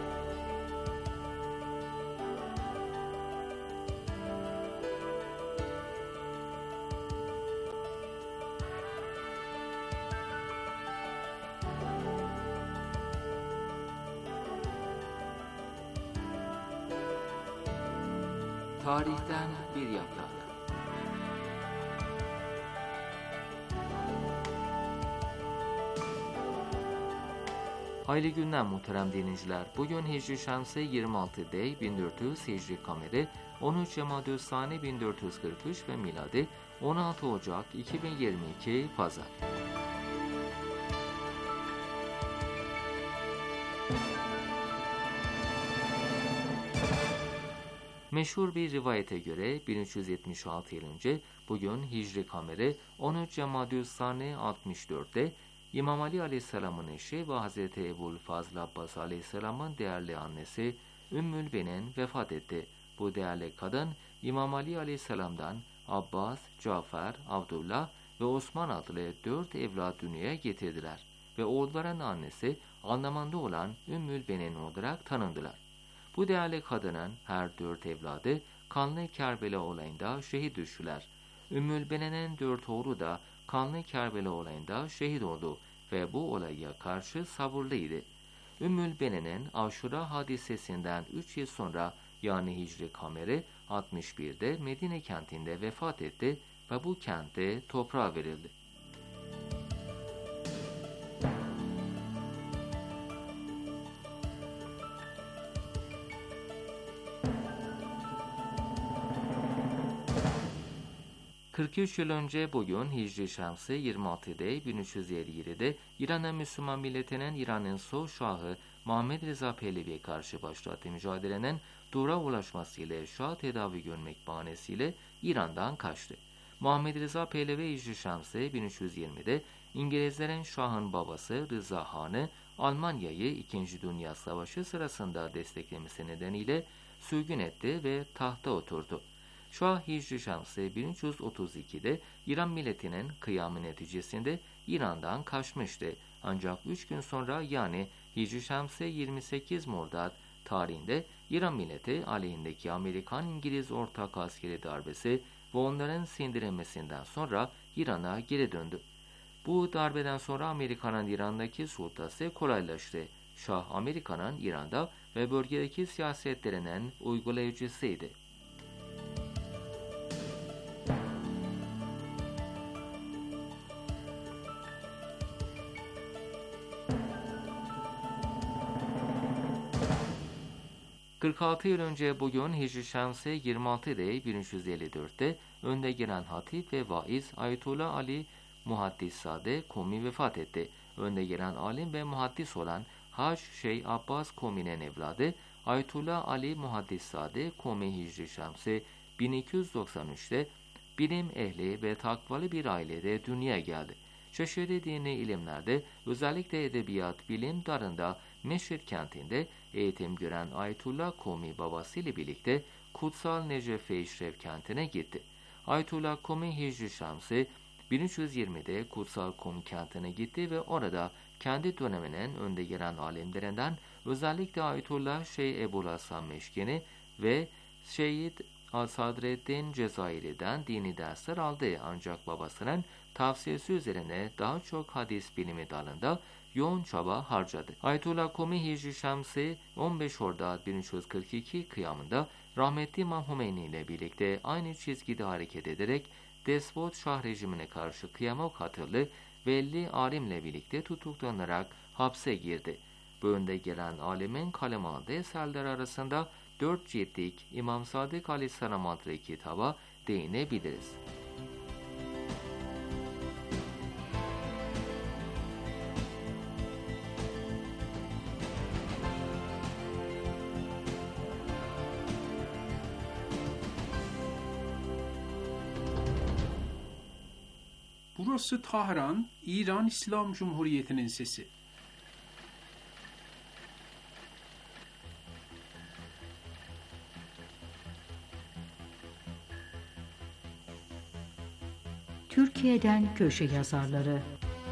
Tarihten bir yaprak. Hayırlı günler muhterem dinleyiciler. Bugün Hicri Şemsi yirmi altı Dey bin dört yüz Hicri Kameri on üç Cemadü'l-Sani bin dört yüz kırk üç ve miladi on altı Ocak iki bin yirmi iki Pazar. Meşhur bir rivayete göre bin üç yüz yetmiş altı yıl önce bugün Hicri Kameri on üç Cemadü'l-Sani altmış dört'te İmam Ali Aleyhisselam'ın eşi ve Hazreti Ebu'l-Fazl Abbas Aleyhisselam'ın değerli annesi Ümmül Benin vefat etti. Bu değerli kadın İmam Ali Aleyhisselam'dan Abbas, Cafer, Abdullah ve Osman adlı dört evlat dünyaya getirdiler ve oğulların annesi anlamında olan Ümmül Benin olarak tanındılar. Bu değerli kadının her dört evladı kanlı Kerbela olayında şehit düştüler. Ümmül Benin'in dört oğlu da kanlı Kerbela olayında şehit oldu ve bu olaya karşı sabırlıydı. Ümmül Benin'in Aşura hadisesinden üç yıl sonra yani Hicri Kameri altmış birde Medine kentinde vefat etti ve bu kente toprağa verildi. kırk üç yıl önce bugün Hicri Şemsi yirmi altıda bin üç yüz elli yedi'de İran'ın Müslüman milletinin İran'ın son şahı Muhammed Reza Pehlevi'ye karşı başlattığı mücadelenin dura ulaşmasıyla şah tedavi görmek bahanesiyle İran'dan kaçtı. Muhammed Reza Pehlevi Hicri Şemsi bin üç yüz yirmi'de İngilizlerin şahın babası Rıza Han'ı Almanya'yı ikinci. Dünya Savaşı sırasında desteklemesi nedeniyle sürgün etti ve tahta oturdu. Şah Hicri Şemsi bin üç yüz otuz iki'de İran milletinin kıyamı neticesinde İran'dan kaçmıştı. Ancak üç gün sonra yani Hicri Şemsi yirmi sekiz Mordad tarihinde İran milleti aleyhindeki Amerikan-İngiliz ortak askeri darbesi ve onların sindirilmesinden sonra İran'a geri döndü. Bu darbeden sonra Amerika'nın İran'daki sultası kolaylaştı. Şah Amerika'nın İran'da ve bölgedeki siyasetlerinin uygulayıcısıydı. kırk altı yıl önce bugün Hicri Şemsi yirmi altı'da bin üç yüz elli dört'te önde gelen hatip ve vaiz Ayetullah Ali Muhaddissade Kumi vefat etti. Önde gelen alim ve muhaddis olan Hac Şeyh Abbas Kumi'nin evladı Ayetullah Ali Muhaddissade Kumi Hicri Şemsi bin iki yüz doksan üç'te bilim ehli ve takvalı bir ailede dünyaya geldi. Çeşitli dini ilimlerde özellikle edebiyat, bilim dalında Meşrid kentinde eğitim gören Ayetullah Kumi babasıyla birlikte Kutsal Necef-i İşref kentine gitti. Ayetullah Kumi Hicri Şemsi bin üç yüz yirmi'de Kutsal Kum kentine gitti ve orada kendi döneminin önde gelen alimlerinden özellikle Ayetullah Şeyh Ebu Hasan Meşkini ve Seyyid Sadreddin Cezayir'den dini dersler aldı ancak babasının tavsiyesi üzerine daha çok hadis bilimi dalında yoğun çaba harcadı. Ayetullah Kumi Hicri Şemsi on beş Mordad bin üç yüz kırk iki kıyamında rahmetli İmam Hümeyni ile birlikte aynı çizgide hareket ederek despot şah rejimine karşı kıyama katıldı ve elli alimle birlikte tutuklanarak hapse girdi. Bu önde gelen alimin kaleme aldığı eserler arasında dört ciltlik İmam Sadık Aleyhisselam adlı kitaba değinebiliriz. Burası Tahran, İran İslam Cumhuriyeti'nin sesi. Türkiye'den köşe yazarları.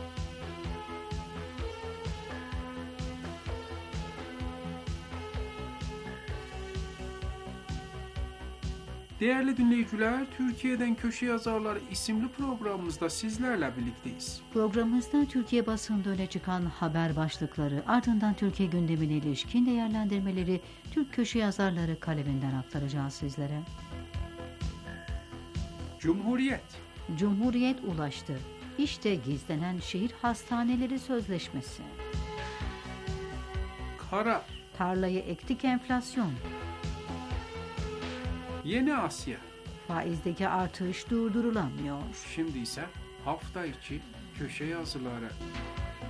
Değerli dinleyiciler, Türkiye'den Köşe Yazarları isimli programımızda sizlerle birlikteyiz. Programımızda Türkiye basında öne çıkan haber başlıkları, ardından Türkiye gündemine ilişkin değerlendirmeleri Türk köşe yazarları kaleminden aktaracağız sizlere. Cumhuriyet. Cumhuriyet ulaştı. İşte gizlenen şehir hastaneleri sözleşmesi. Karar. Tarlayı ektik enflasyon. Yeni Asya. Faizdeki artış durdurulamıyor. Şimdi ise hafta içi köşe yazıları.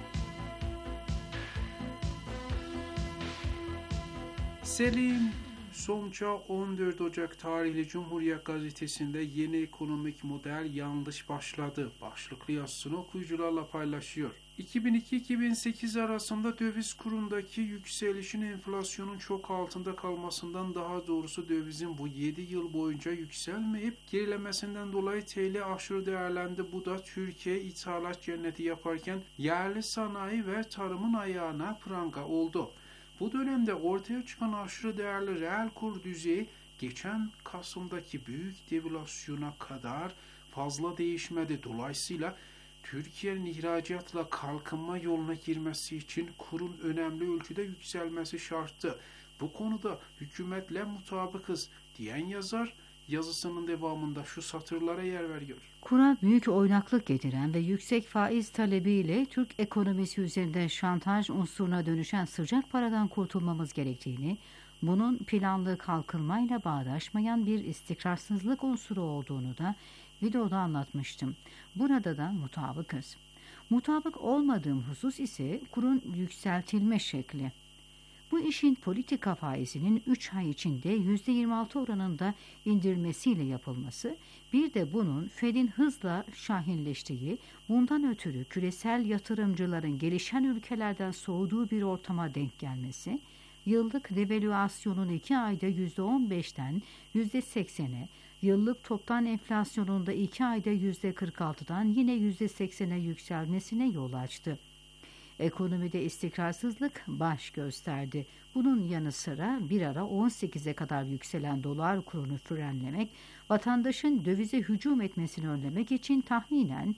Selim Somça on dört Ocak tarihli Cumhuriyet Gazetesi'nde yeni ekonomik model yanlış başladı başlıklı yazısını okuyucularla paylaşıyor. iki bin iki iki bin sekiz arasında döviz kurundaki yükselişin enflasyonun çok altında kalmasından, daha doğrusu dövizin bu yedi yıl boyunca yükselmeyip gerilemesinden dolayı T L aşırı değerlendi. Bu da Türkiye ithalat cenneti yaparken yerli sanayi ve tarımın ayağına pranga oldu. Bu dönemde ortaya çıkan aşırı değerli reel kur düzeyi geçen Kasım'daki büyük devalüasyona kadar fazla değişmedi. Dolayısıyla Türkiye'nin ihracatla kalkınma yoluna girmesi için kurun önemli ölçüde yükselmesi şarttı. Bu konuda hükümetle mutabıkız diyen yazar yazısının devamında şu satırlara yer veriyor. Kura büyük oynaklık getiren ve yüksek faiz talebiyle Türk ekonomisi üzerinde şantaj unsuruna dönüşen sıcak paradan kurtulmamız gerektiğini, bunun planlı kalkınmayla bağdaşmayan bir istikrarsızlık unsuru olduğunu da videoda anlatmıştım. Burada da mutabıkız. Mutabık olmadığım husus ise kurun yükseltilme şekli. Bu işin politika faizinin üç ay içinde yüzde yirmi altı oranında indirmesiyle yapılması, bir de bunun Fed'in hızla şahinleştiği, bundan ötürü küresel yatırımcıların gelişen ülkelerden soğuduğu bir ortama denk gelmesi, yıllık devalüasyonun iki ayda yüzde on beşten yüzde seksene, yıllık toptan enflasyonun da iki ayda yüzde kırk altıdan yine yüzde seksene yükselmesine yol açtı. Ekonomide istikrarsızlık baş gösterdi. Bunun yanı sıra bir ara on sekize kadar yükselen dolar kurunu frenlemek, vatandaşın dövize hücum etmesini önlemek için tahminen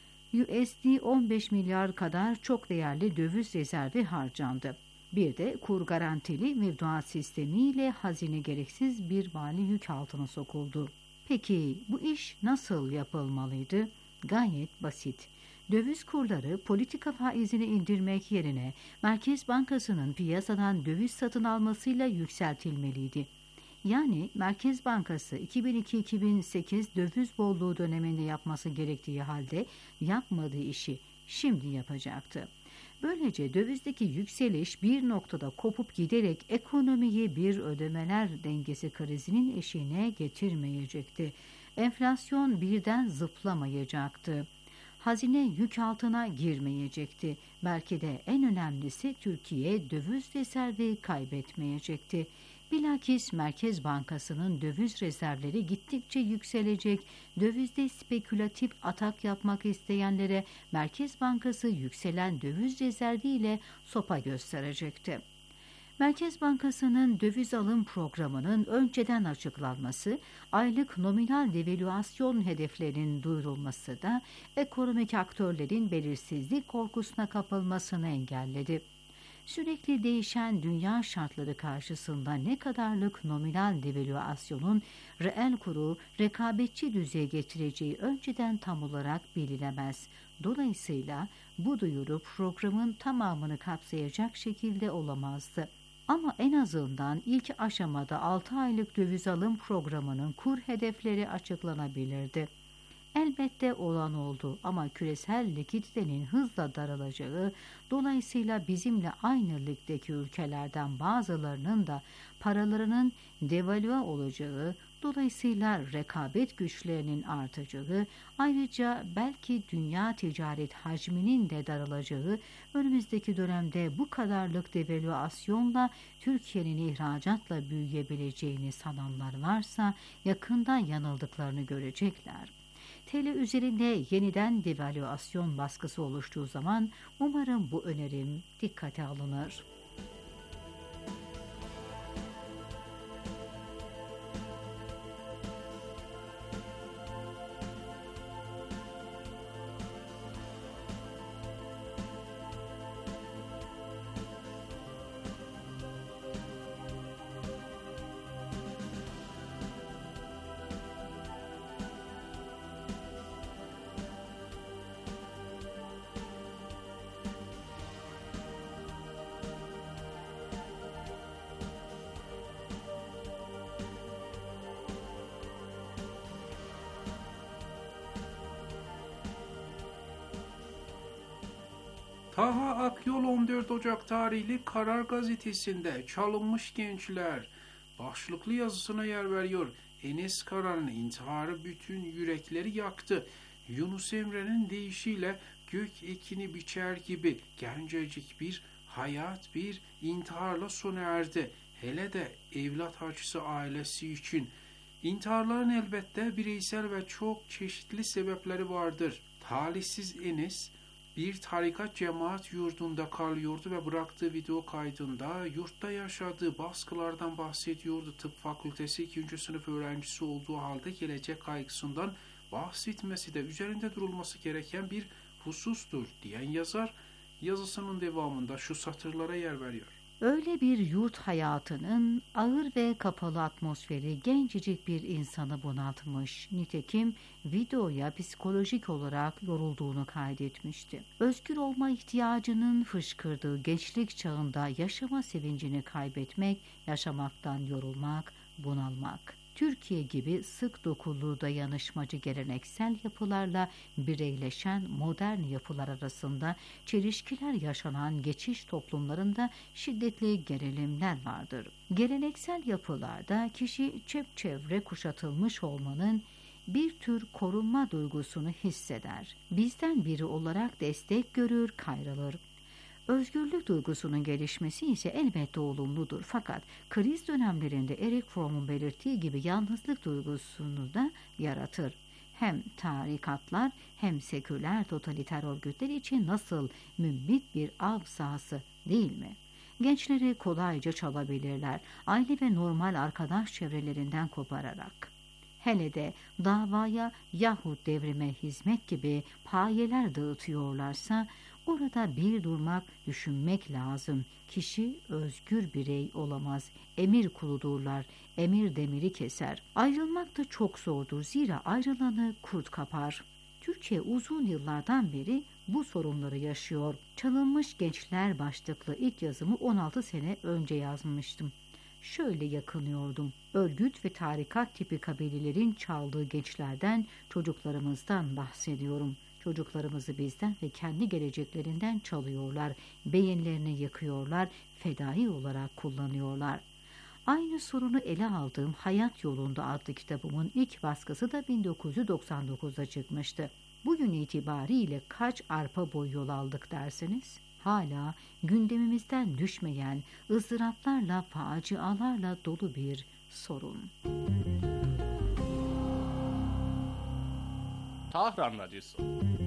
U S D on beş milyar kadar çok değerli döviz rezervi harcandı. Bir de kur garantili mevduat sistemiyle hazine gereksiz bir mali yük altına sokuldu. Peki bu iş nasıl yapılmalıydı? Gayet basit. Döviz kurları politika faizini indirmek yerine Merkez Bankası'nın piyasadan döviz satın almasıyla yükseltilmeliydi. Yani Merkez Bankası iki bin iki iki bin sekiz döviz bolluğu döneminde yapması gerektiği halde yapmadığı işi şimdi yapacaktı. Böylece dövizdeki yükseliş bir noktada kopup giderek ekonomiyi bir ödemeler dengesi krizinin eşiğine getirmeyecekti. Enflasyon birden zıplamayacaktı. Hazine yük altına girmeyecekti. Belki de en önemlisi Türkiye döviz rezervi kaybetmeyecekti. Bilakis Merkez Bankası'nın döviz rezervleri gittikçe yükselecek, dövizde spekülatif atak yapmak isteyenlere Merkez Bankası yükselen döviz rezerviyle sopa gösterecekti. Merkez Bankası'nın döviz alım programının önceden açıklanması, aylık nominal devalüasyon hedeflerinin duyurulması da ekonomik aktörlerin belirsizlik korkusuna kapılmasını engelledi. Sürekli değişen dünya şartları karşısında ne kadarlık nominal devalüasyonun reel kuru rekabetçi düzeye getireceği önceden tam olarak bilinemez. Dolayısıyla bu duyuru programın tamamını kapsayacak şekilde olamazdı. Ama en azından ilk aşamada altı aylık döviz alım programının kur hedefleri açıklanabilirdi. Elbette olan oldu ama küresel likiditenin hızla daralacağı, dolayısıyla bizimle aynı ligdeki ülkelerden bazılarının da paralarının devalüe olacağı, dolayısıyla rekabet güçlerinin artacağı, ayrıca belki dünya ticaret hacminin de daralacağı, önümüzdeki dönemde bu kadarlık devalüasyonla Türkiye'nin ihracatla büyüyebileceğini sananlar varsa yakında yanıldıklarını görecekler. T L üzerinde yeniden devalüasyon baskısı oluştuğu zaman umarım bu önerim dikkate alınır. Taha Akyol on dört Ocak tarihli Karar Gazetesi'nde çalınmış gençler, başlıklı yazısına yer veriyor. Enes Kara'nın intiharı bütün yürekleri yaktı. Yunus Emre'nin deyişiyle gök ekini biçer gibi gencecik bir hayat bir intiharla sona erdi. Hele de evlat acısı ailesi için. İntiharların elbette bireysel ve çok çeşitli sebepleri vardır. Talihsiz Enes bir tarikat cemaat yurdunda kalıyordu ve bıraktığı video kaydında yurtta yaşadığı baskılardan bahsediyordu. Tıp fakültesi ikinci sınıf öğrencisi olduğu halde gelecek kaygısından bahsetmesi de üzerinde durulması gereken bir husustur diyen yazar yazısının devamında şu satırlara yer veriyor. Öyle bir yurt hayatının ağır ve kapalı atmosferi gencecik bir insanı bunaltmış. Nitekim videoya psikolojik olarak yorulduğunu kaydetmişti. Özgür olma ihtiyacının fışkırdığı gençlik çağında yaşama sevincini kaybetmek, yaşamaktan yorulmak, bunalmak. Türkiye gibi sık dokulu dayanışmacı geleneksel yapılarla bireyleşen modern yapılar arasında çelişkiler yaşanan geçiş toplumlarında şiddetli gerilimler vardır. Geleneksel yapılarda kişi çepçevre kuşatılmış olmanın bir tür korunma duygusunu hisseder. Bizden biri olarak destek görür, kayrılır. Özgürlük duygusunun gelişmesi ise elbette olumludur. Fakat kriz dönemlerinde Eric Fromm'un belirttiği gibi yalnızlık duygusunu da yaratır. Hem tarikatlar hem seküler totaliter örgütler için nasıl mümbit bir av sahası değil mi? Gençleri kolayca çalabilirler, aile ve normal arkadaş çevrelerinden kopararak. Hele de davaya yahut devrime hizmet gibi payeler dağıtıyorlarsa orada bir durmak, düşünmek lazım. Kişi özgür birey olamaz. Emir kuludurlar. Emir demiri keser. Ayrılmak da çok zordur. Zira ayrılanı kurt kapar. Türkiye uzun yıllardan beri bu sorunları yaşıyor. Çalınmış Gençler başlıklı ilk yazımı on altı sene önce yazmıştım. Şöyle yakınıyordum. Örgüt ve tarikat tipi kabilelerin çaldığı gençlerden, çocuklarımızdan bahsediyorum. Çocuklarımızı bizden ve kendi geleceklerinden çalıyorlar, beyinlerini yakıyorlar, fedai olarak kullanıyorlar. Aynı sorunu ele aldığım Hayat Yolunda adlı kitabımın ilk baskısı da bin dokuz yüz doksan dokuzda çıkmıştı. Bugün itibariyle kaç arpa boyu yol aldık derseniz? Hala gündemimizden düşmeyen ızdıraplarla, facialarla dolu bir sorun. Tahran Radyosu.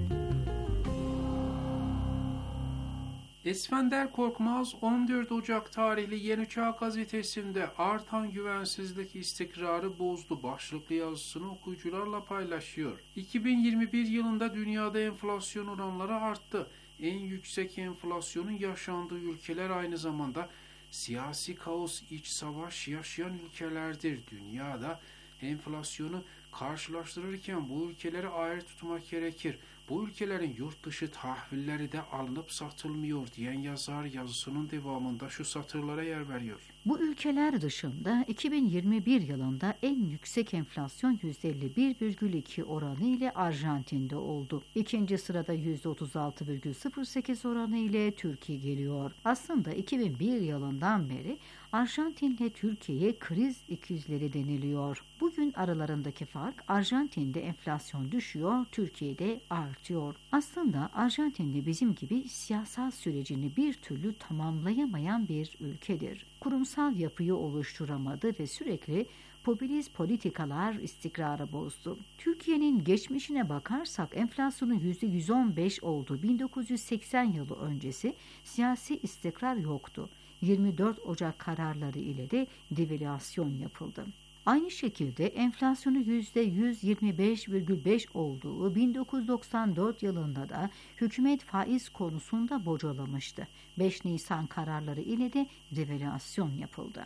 Esfender Korkmaz on dört Ocak tarihli Yeni Çağ gazetesinde artan güvensizlik istikrarı bozdu başlıklı yazısını okuyucularla paylaşıyor. iki bin yirmi bir yılında dünyada enflasyon oranları arttı. En yüksek enflasyonun yaşandığı ülkeler aynı zamanda siyasi kaos, iç savaş yaşayan ülkelerdir. Dünyada enflasyonu karşılaştırırken bu ülkeleri ayrı tutmak gerekir. Bu ülkelerin yurt dışı tahvilleri de alınıp satılmıyor diyen yazar yazısının devamında şu satırlara yer veriyor. Bu ülkeler dışında iki bin yirmi bir yılında en yüksek enflasyon yüzde elli bir virgül iki oranı ile Arjantin'de oldu. İkinci sırada yüzde otuz altı virgül sıfır sekiz oranı ile Türkiye geliyor. Aslında iki bin bir yılından beri Arjantin ile Türkiye'ye kriz ikizleri deniliyor. Bugün aralarındaki fark Arjantin'de enflasyon düşüyor, Türkiye'de artıyor. Aslında Arjantin'de bizim gibi siyasal sürecini bir türlü tamamlayamayan bir ülkedir. Kurumsal yapıyı oluşturamadı ve sürekli popülist politikalar istikrarı bozdu. Türkiye'nin geçmişine bakarsak enflasyonu yüzde yüz on beş oldu. bin dokuz yüz seksen yılı öncesi siyasi istikrar yoktu. yirmi dört Ocak kararları ile de devalüasyon yapıldı. Aynı şekilde enflasyonu yüzde yüz yirmi beş virgül beş olduğu bin dokuz yüz doksan dört yılında da hükümet faiz konusunda bocalamıştı. beş Nisan kararları ile de devalüasyon yapıldı.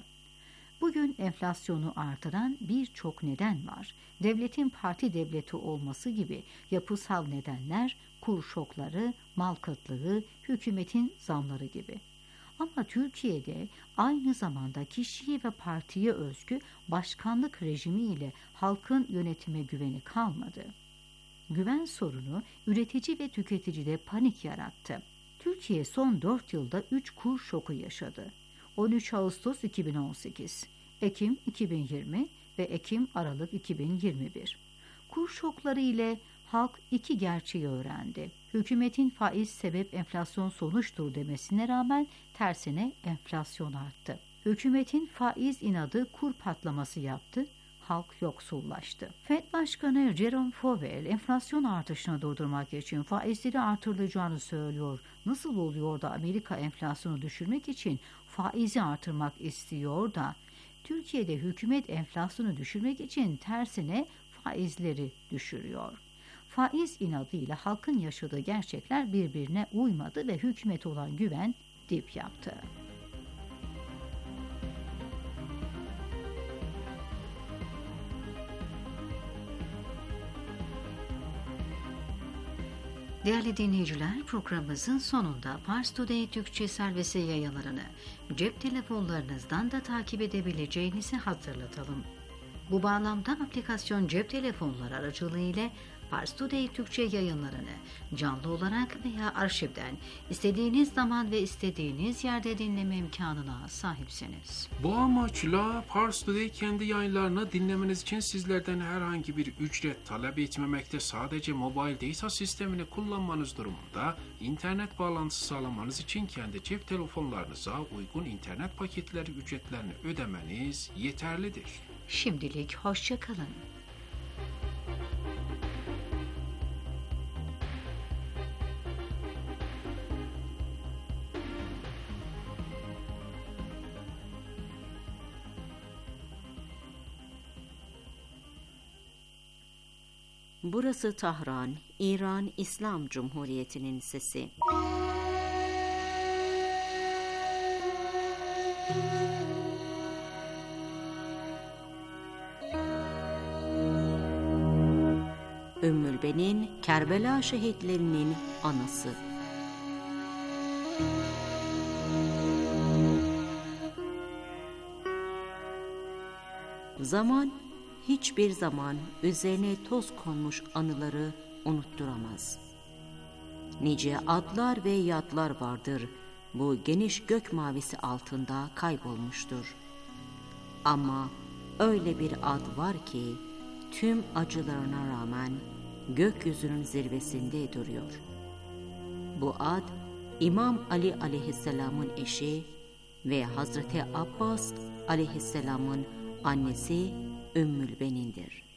Bugün enflasyonu artıran birçok neden var. Devletin parti devleti olması gibi yapısal nedenler, kur şokları, mal kıtlığı, hükümetin zamları gibi. Ama Türkiye'de aynı zamanda kişiye ve partiye özgü başkanlık rejimi ile halkın yönetime güveni kalmadı. Güven sorunu üretici ve tüketicide panik yarattı. Türkiye son dört yılda üç kur şoku yaşadı. on üç Ağustos iki bin on sekiz. Ekim iki bin yirmi ve Ekim-Aralık iki bin yirmi bir. Kur şokları ile halk iki gerçeği öğrendi. Hükümetin faiz sebep enflasyon sonuçtur demesine rağmen tersine enflasyon arttı. Hükümetin faiz inadı kur patlaması yaptı. Halk yoksullaştı. Fed Başkanı Jerome Powell enflasyon artışını durdurmak için faizleri artırılacağını söylüyor. Nasıl oluyor da Amerika enflasyonu düşürmek için faizi artırmak istiyor da Türkiye'de hükümet enflasyonu düşürmek için tersine faizleri düşürüyor? Faiz inadıyla halkın yaşadığı gerçekler birbirine uymadı ve hükümete olan güven dip yaptı. Değerli dinleyiciler, programımızın sonunda Pars Today Türkçe servisi yayınlarını cep telefonlarınızdan da takip edebileceğinizi hatırlatalım. Bu bağlamda aplikasyon cep telefonları aracılığıyla Pars Today Türkçe yayınlarını canlı olarak veya arşivden istediğiniz zaman ve istediğiniz yerde dinleme imkanına sahipsiniz. Bu amaçla Pars Today kendi yayınlarını dinlemeniz için sizlerden herhangi bir ücret talep etmemekte, sadece mobile data sistemini kullanmanız durumunda internet bağlantısı sağlamanız için kendi cep telefonlarınıza uygun internet paketleri ücretlerini ödemeniz yeterlidir. Şimdilik hoşça kalın. Burası Tahran, İran İslam Cumhuriyeti'nin sesi. Ümmülbenin Kerbela şehitlerinin anısı. Zaman hiçbir zaman üzerine toz konmuş anıları unutturamaz. Nice adlar ve yadlar vardır, bu geniş gök mavisi altında kaybolmuştur. Ama öyle bir ad var ki, tüm acılarına rağmen gökyüzünün zirvesinde duruyor. Bu ad, İmam Ali aleyhisselamın eşi ve Hazreti Abbas aleyhisselamın annesi Ümmülbenin'dir.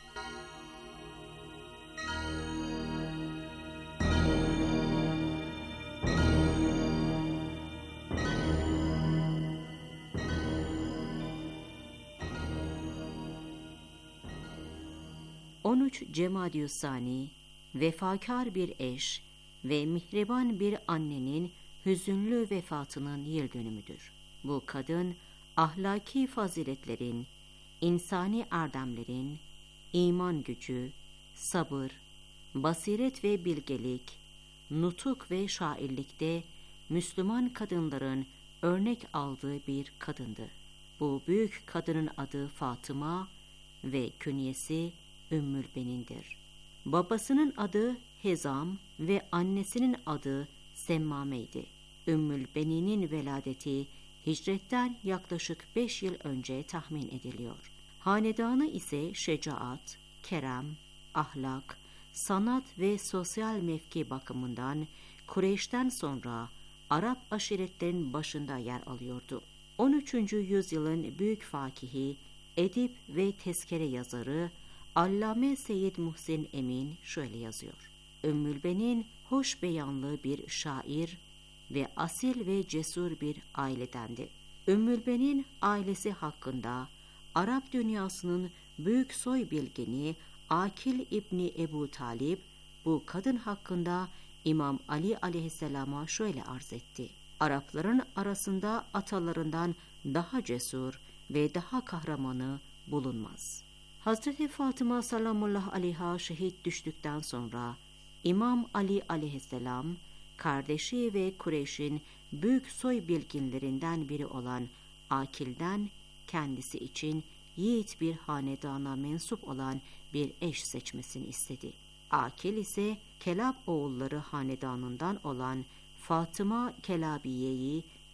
on üç Cemadü's-Sani, vefakar bir eş ve mihriban bir annenin hüzünlü vefatının yıl dönümüdür. Bu kadın, ahlaki faziletlerin, insani erdemlerin, iman gücü, sabır, basiret ve bilgelik, nutuk ve şairlikte Müslüman kadınların örnek aldığı bir kadındı. Bu büyük kadının adı Fatıma ve künyesi Ümmülbenin'dir. Babasının adı Hezam ve annesinin adı Semmame'ydi. Ümmülbenin'in veladeti hicretten yaklaşık beş yıl önce tahmin ediliyor. Hanedanı ise şecaat, kerem, ahlak, sanat ve sosyal mevki bakımından Kureyş'ten sonra Arap aşiretlerin başında yer alıyordu. on üçüncü yüzyılın büyük fakihi, edip ve tezkere yazarı Allame Seyyid Muhsin Emin şöyle yazıyor. Ümmülbenin hoş beyanlı bir şair ve asil ve cesur bir ailedendi. Ümmülbenin ailesi hakkında Arap dünyasının büyük soy bilgini Akil İbni Ebu Talib bu kadın hakkında İmam Ali aleyhisselama şöyle arz etti. Arapların arasında atalarından daha cesur ve daha kahramanı bulunmaz. Hazreti Fatıma salamullah aleyha şehit düştükten sonra İmam Ali aleyhisselam kardeşi ve Kureyş'in büyük soy bilginlerinden biri olan Akil'den kendisi için yiğit bir hanedana mensup olan bir eş seçmesini istedi. Akil ise Kelab oğulları hanedanından olan Fatıma Kelabiye'yi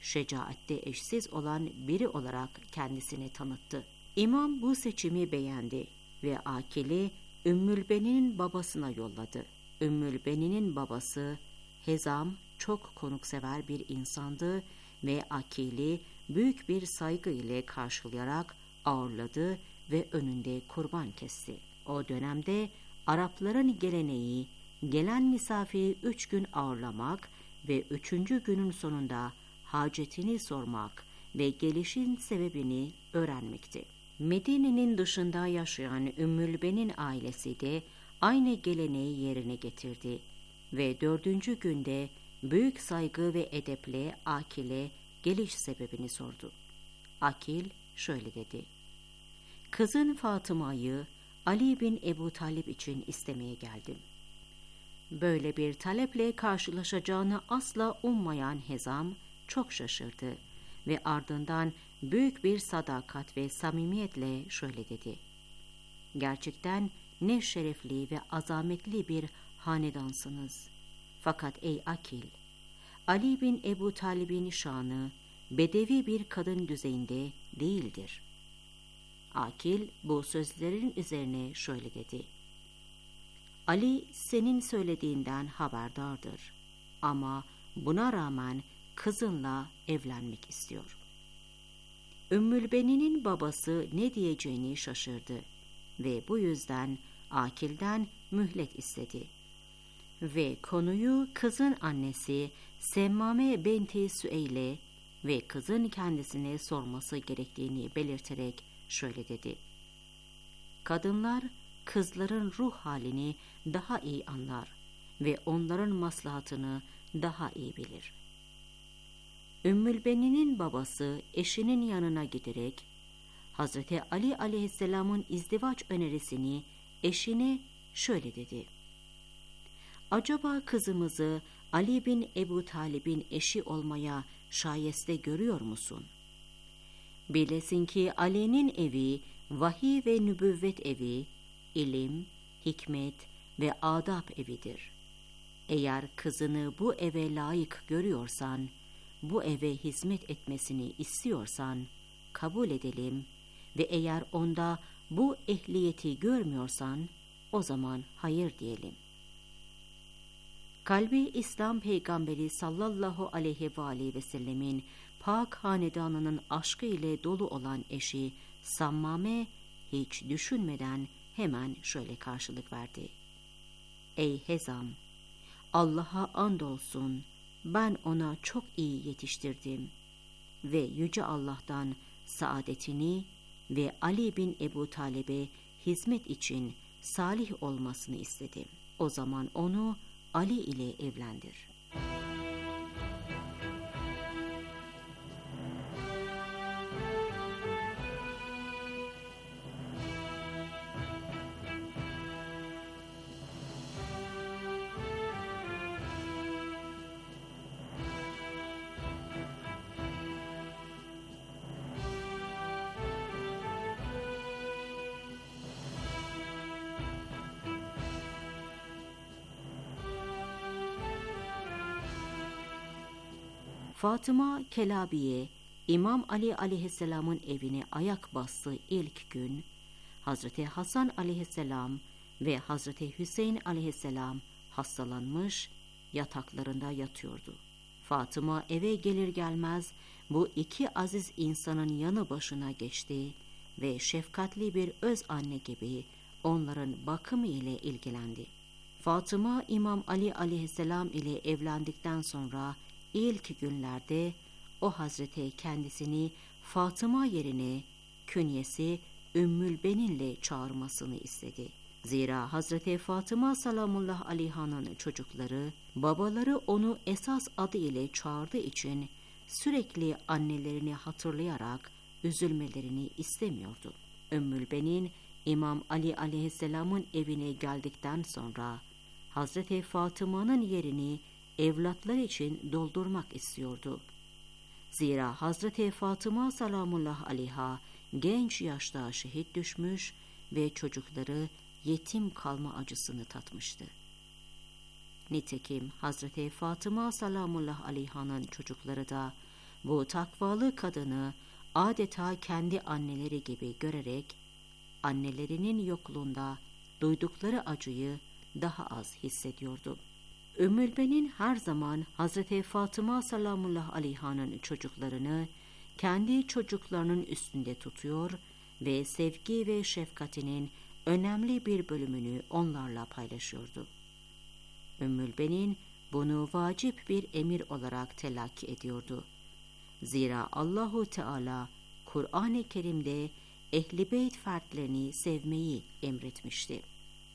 şecaatte eşsiz olan biri olarak kendisini tanıttı. İmam bu seçimi beğendi ve Akil'i Ümmülbeni'nin babasına yolladı. Ümmülbeni'nin babası Hezam çok konuksever bir insandı ve Akil'i büyük bir saygı ile karşılayarak ağırladı ve önünde kurban kesti. O dönemde Arapların geleneği gelen misafiri üç gün ağırlamak ve üçüncü günün sonunda hacetini sormak ve gelişin sebebini öğrenmekti. Medine'nin dışında yaşayan Ümmülben'in ailesi de aynı geleneği yerine getirdi ve dördüncü günde büyük saygı ve edeple Akil'e geliş sebebini sordu. Akil şöyle dedi: "Kızın Fatıma'yı Ali bin Ebu Talib için istemeye geldim." Böyle bir taleple karşılaşacağını asla ummayan Hezam çok şaşırdı ve ardından büyük bir sadakat ve samimiyetle şöyle dedi: "Gerçekten ne şerefli ve azametli bir hanedansınız. Fakat ey Akil, Ali bin Ebu Talib'in şanı bedevi bir kadın düzeyinde değildir." Akil bu sözlerin üzerine şöyle dedi: "Ali senin söylediğinden haberdardır ama buna rağmen kızınla evlenmek istiyor." Ümmülbeni'nin babası ne diyeceğini şaşırdı ve bu yüzden Akil'den mühlet istedi ve konuyu kızın annesi Semmame binti Süeyle ve kızın kendisine sorması gerektiğini belirterek şöyle dedi: "Kadınlar kızların ruh halini daha iyi anlar ve onların maslahatını daha iyi bilir." Ümmülbeni'nin babası eşinin yanına giderek Hazreti Ali aleyhisselamın izdivaç önerisini eşine şöyle dedi: "Acaba kızımızı Ali bin Ebu Talib'in eşi olmaya şayeste görüyor musun? Bilesin ki Ali'nin evi vahiy ve nübüvvet evi, ilim, hikmet ve adab evidir. Eğer kızını bu eve layık görüyorsan, bu eve hizmet etmesini istiyorsan kabul edelim ve eğer onda bu ehliyeti görmüyorsan o zaman hayır diyelim." Kalbi İslam peygamberi sallallahu aleyhi ve aleyhi ve sellemin pak hanedanının aşkı ile dolu olan eşi Sammame hiç düşünmeden hemen şöyle karşılık verdi: "Ey Hezam, Allah'a andolsun ben ona çok iyi yetiştirdim ve Yüce Allah'tan saadetini ve Ali bin Ebu Talib'e hizmet için salih olmasını istedim. O zaman onu Ali ile evlendir." Fatıma Kelabiye, İmam Ali aleyhisselamın evine ayak bastığı ilk gün, Hazreti Hasan aleyhisselam ve Hazreti Hüseyin aleyhisselam hastalanmış, yataklarında yatıyordu. Fatıma eve gelir gelmez bu iki aziz insanın yanı başına geçti ve şefkatli bir öz anne gibi onların bakımı ile ilgilendi. Fatıma İmam Ali aleyhisselam ile evlendikten sonra İlk günlerde o Hazreti kendisini Fatıma yerine künyesi Ümmülbenin'le çağırmasını istedi. Zira Hazreti Fatıma salamullah aleyhanın çocukları, babaları onu esas adı ile çağırdığı için sürekli annelerini hatırlayarak üzülmelerini istemiyordu. Ümmülbenin İmam Ali aleyhisselamın evine geldikten sonra Hazreti Fatıma'nın yerini evlatlar için doldurmak istiyordu. Zira Hazreti Fatıma salamullah aleyha genç yaşta şehit düşmüş ve çocukları yetim kalma acısını tatmıştı. Nitekim Hazreti Fatıma salamullah aleyhanın çocukları da bu takvalı kadını adeta kendi anneleri gibi görerek annelerinin yokluğunda duydukları acıyı daha az hissediyordu. Ümmülben'in her zaman Hazreti Fatıma sallallahu aleyhanın çocuklarını kendi çocuklarının üstünde tutuyor ve sevgi ve şefkatinin önemli bir bölümünü onlarla paylaşıyordu. Ümmülben'in bunu vacip bir emir olarak telakki ediyordu. Zira Allahu Teala Kur'an-ı Kerim'de Ehl-i Beyt fertlerini sevmeyi emretmişti.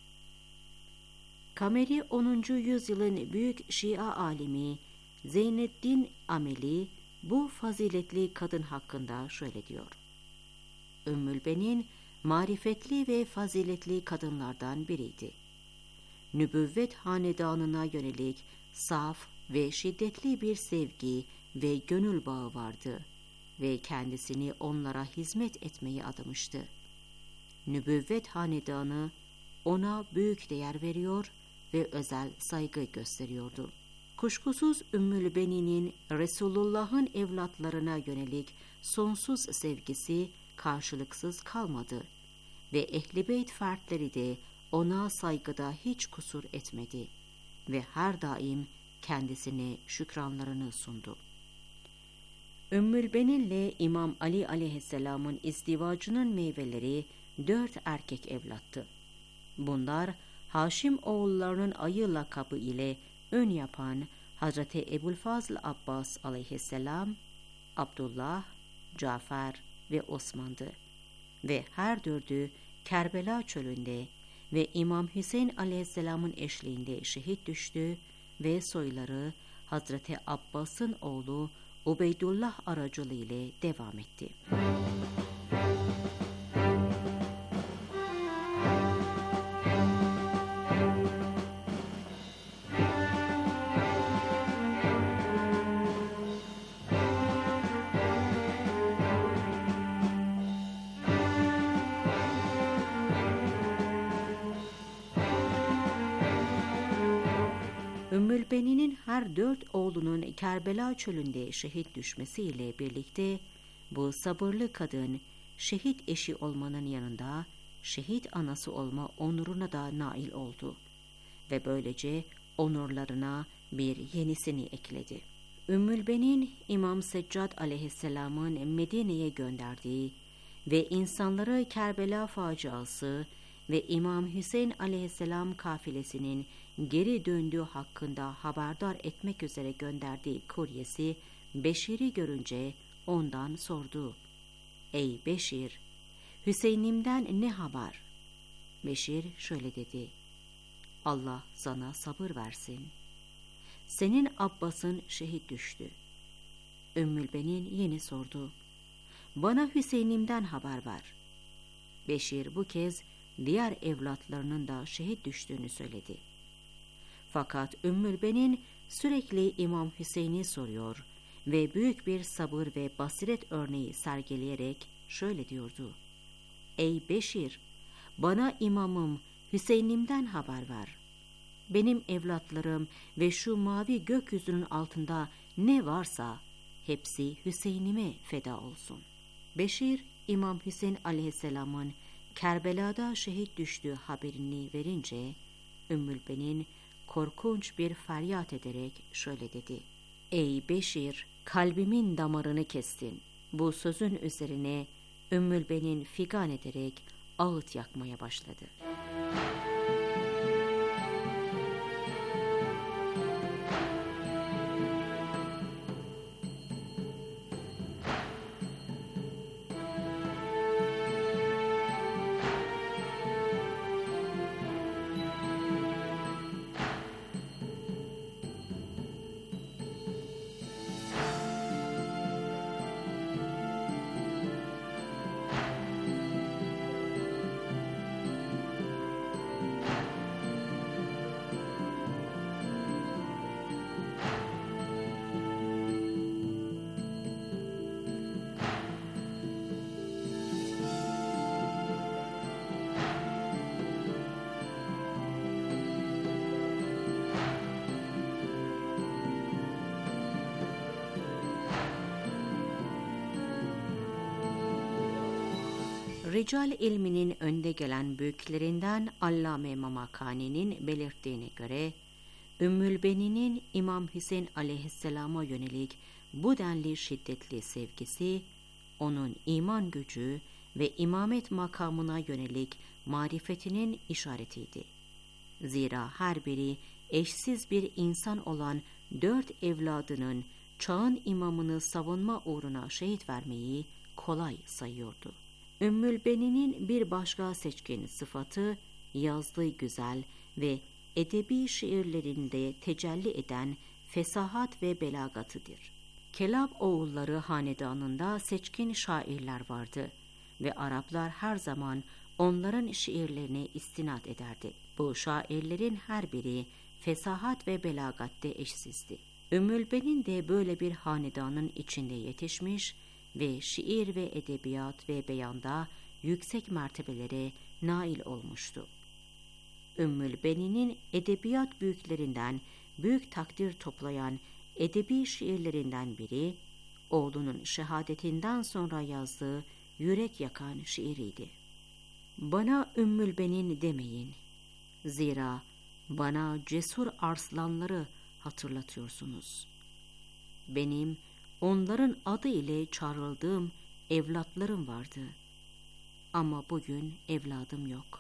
Kameri onuncu yüzyılın büyük Şia alimi Zeyneddin Ameli bu faziletli kadın hakkında şöyle diyor. Ümmülben'in marifetli ve faziletli kadınlardan biriydi. Nübüvvet hanedanına yönelik saf ve şiddetli bir sevgi ve gönül bağı vardı ve kendisini onlara hizmet etmeyi adamıştı. Nübüvvet hanedanı ona büyük değer veriyor ve özel saygı gösteriyordu. Kuşkusuz Ümmülben'in Resulullah'ın evlatlarına yönelik sonsuz sevgisi karşılıksız kalmadı ve Ehl-i Beyt fertleri de ona saygıda hiç kusur etmedi ve her daim kendisine şükranlarını sundu. Ümmülben'inle İmam Ali aleyhisselamın izdivacının meyveleri dört erkek evlattı. Bunlar Haşim oğullarının ayı lakabı ile ön yapan Hazreti Ebu'l-Fazl Abbas aleyhisselam, Abdullah, Cafer ve Osman'dı ve her dördü Kerbela çölünde ve İmam Hüseyin aleyhisselamın eşliğinde şehit düştü ve soyları Hazreti Abbas'ın oğlu Ubeydullah aracılığıyla devam etti. Ümmülben'in her dört oğlunun Kerbela çölünde şehit düşmesiyle birlikte bu sabırlı kadın şehit eşi olmanın yanında şehit anası olma onuruna da nail oldu ve böylece onurlarına bir yenisini ekledi. Ümmülben'in İmam Seccad aleyhisselamın Medine'ye gönderdiği ve insanları Kerbela faciası ve İmam Hüseyin aleyhisselam kafilesinin geri döndüğü hakkında haberdar etmek üzere gönderdiği kuryesi Beşir'i görünce ondan sordu. Ey Beşir, Hüseyin'imden ne haber? Beşir şöyle dedi. Allah sana sabır versin. Senin Abbas'ın şehit düştü. Ümmülben'in yeni sordu. Bana Hüseyin'imden haber ver. Beşir bu kez diğer evlatlarının da şehit düştüğünü söyledi. Fakat Ümmülben'in sürekli İmam Hüseyin'i soruyor ve büyük bir sabır ve basiret örneği sergileyerek şöyle diyordu. Ey Beşir, bana imamım Hüseyin'imden haber ver. Benim evlatlarım ve şu mavi gökyüzünün altında ne varsa hepsi Hüseyin'ime feda olsun. Beşir, İmam Hüseyin aleyhisselamın Kerbela'da şehit düştüğü haberini verince Ümmülben'in korkunç bir feryat ederek şöyle dedi. Ey Beşir, kalbimin damarını kestin. Bu sözün üzerine Ümmülben'in figan ederek ağıt yakmaya başladı. Rical ilminin önde gelen büyüklerinden Allame Mamakani'nin belirttiğine göre, Ümmülbeni'nin İmam Hüseyin aleyhisselama yönelik bu denli şiddetli sevgisi, onun iman gücü ve imamet makamına yönelik marifetinin işaretiydi. Zira her biri eşsiz bir insan olan dört evladının çağın imamını savunma uğruna şehit vermeyi kolay sayıyordu. Ümmülbeni'nin bir başka seçkin sıfatı, yazdığı güzel ve edebi şiirlerinde tecelli eden fesahat ve belagatıdır. Kelab oğulları hanedanında seçkin şairler vardı ve Araplar her zaman onların şiirlerine istinad ederdi. Bu şairlerin her biri fesahat ve belagatte eşsizdi. Ümmülbenin de böyle bir hanedanın içinde yetişmiş ve şiir ve edebiyat ve beyanda yüksek mertebelere nail olmuştu. Ümmülbeni'nin edebiyat büyüklerinden büyük takdir toplayan edebi şiirlerinden biri, oğlunun şehadetinden sonra yazdığı yürek yakan şiiriydi. Bana Ümmülbenin demeyin, zira bana cesur arslanları hatırlatıyorsunuz. Benim onların adı ile çağrıldığım evlatlarım vardı. Ama bugün evladım yok.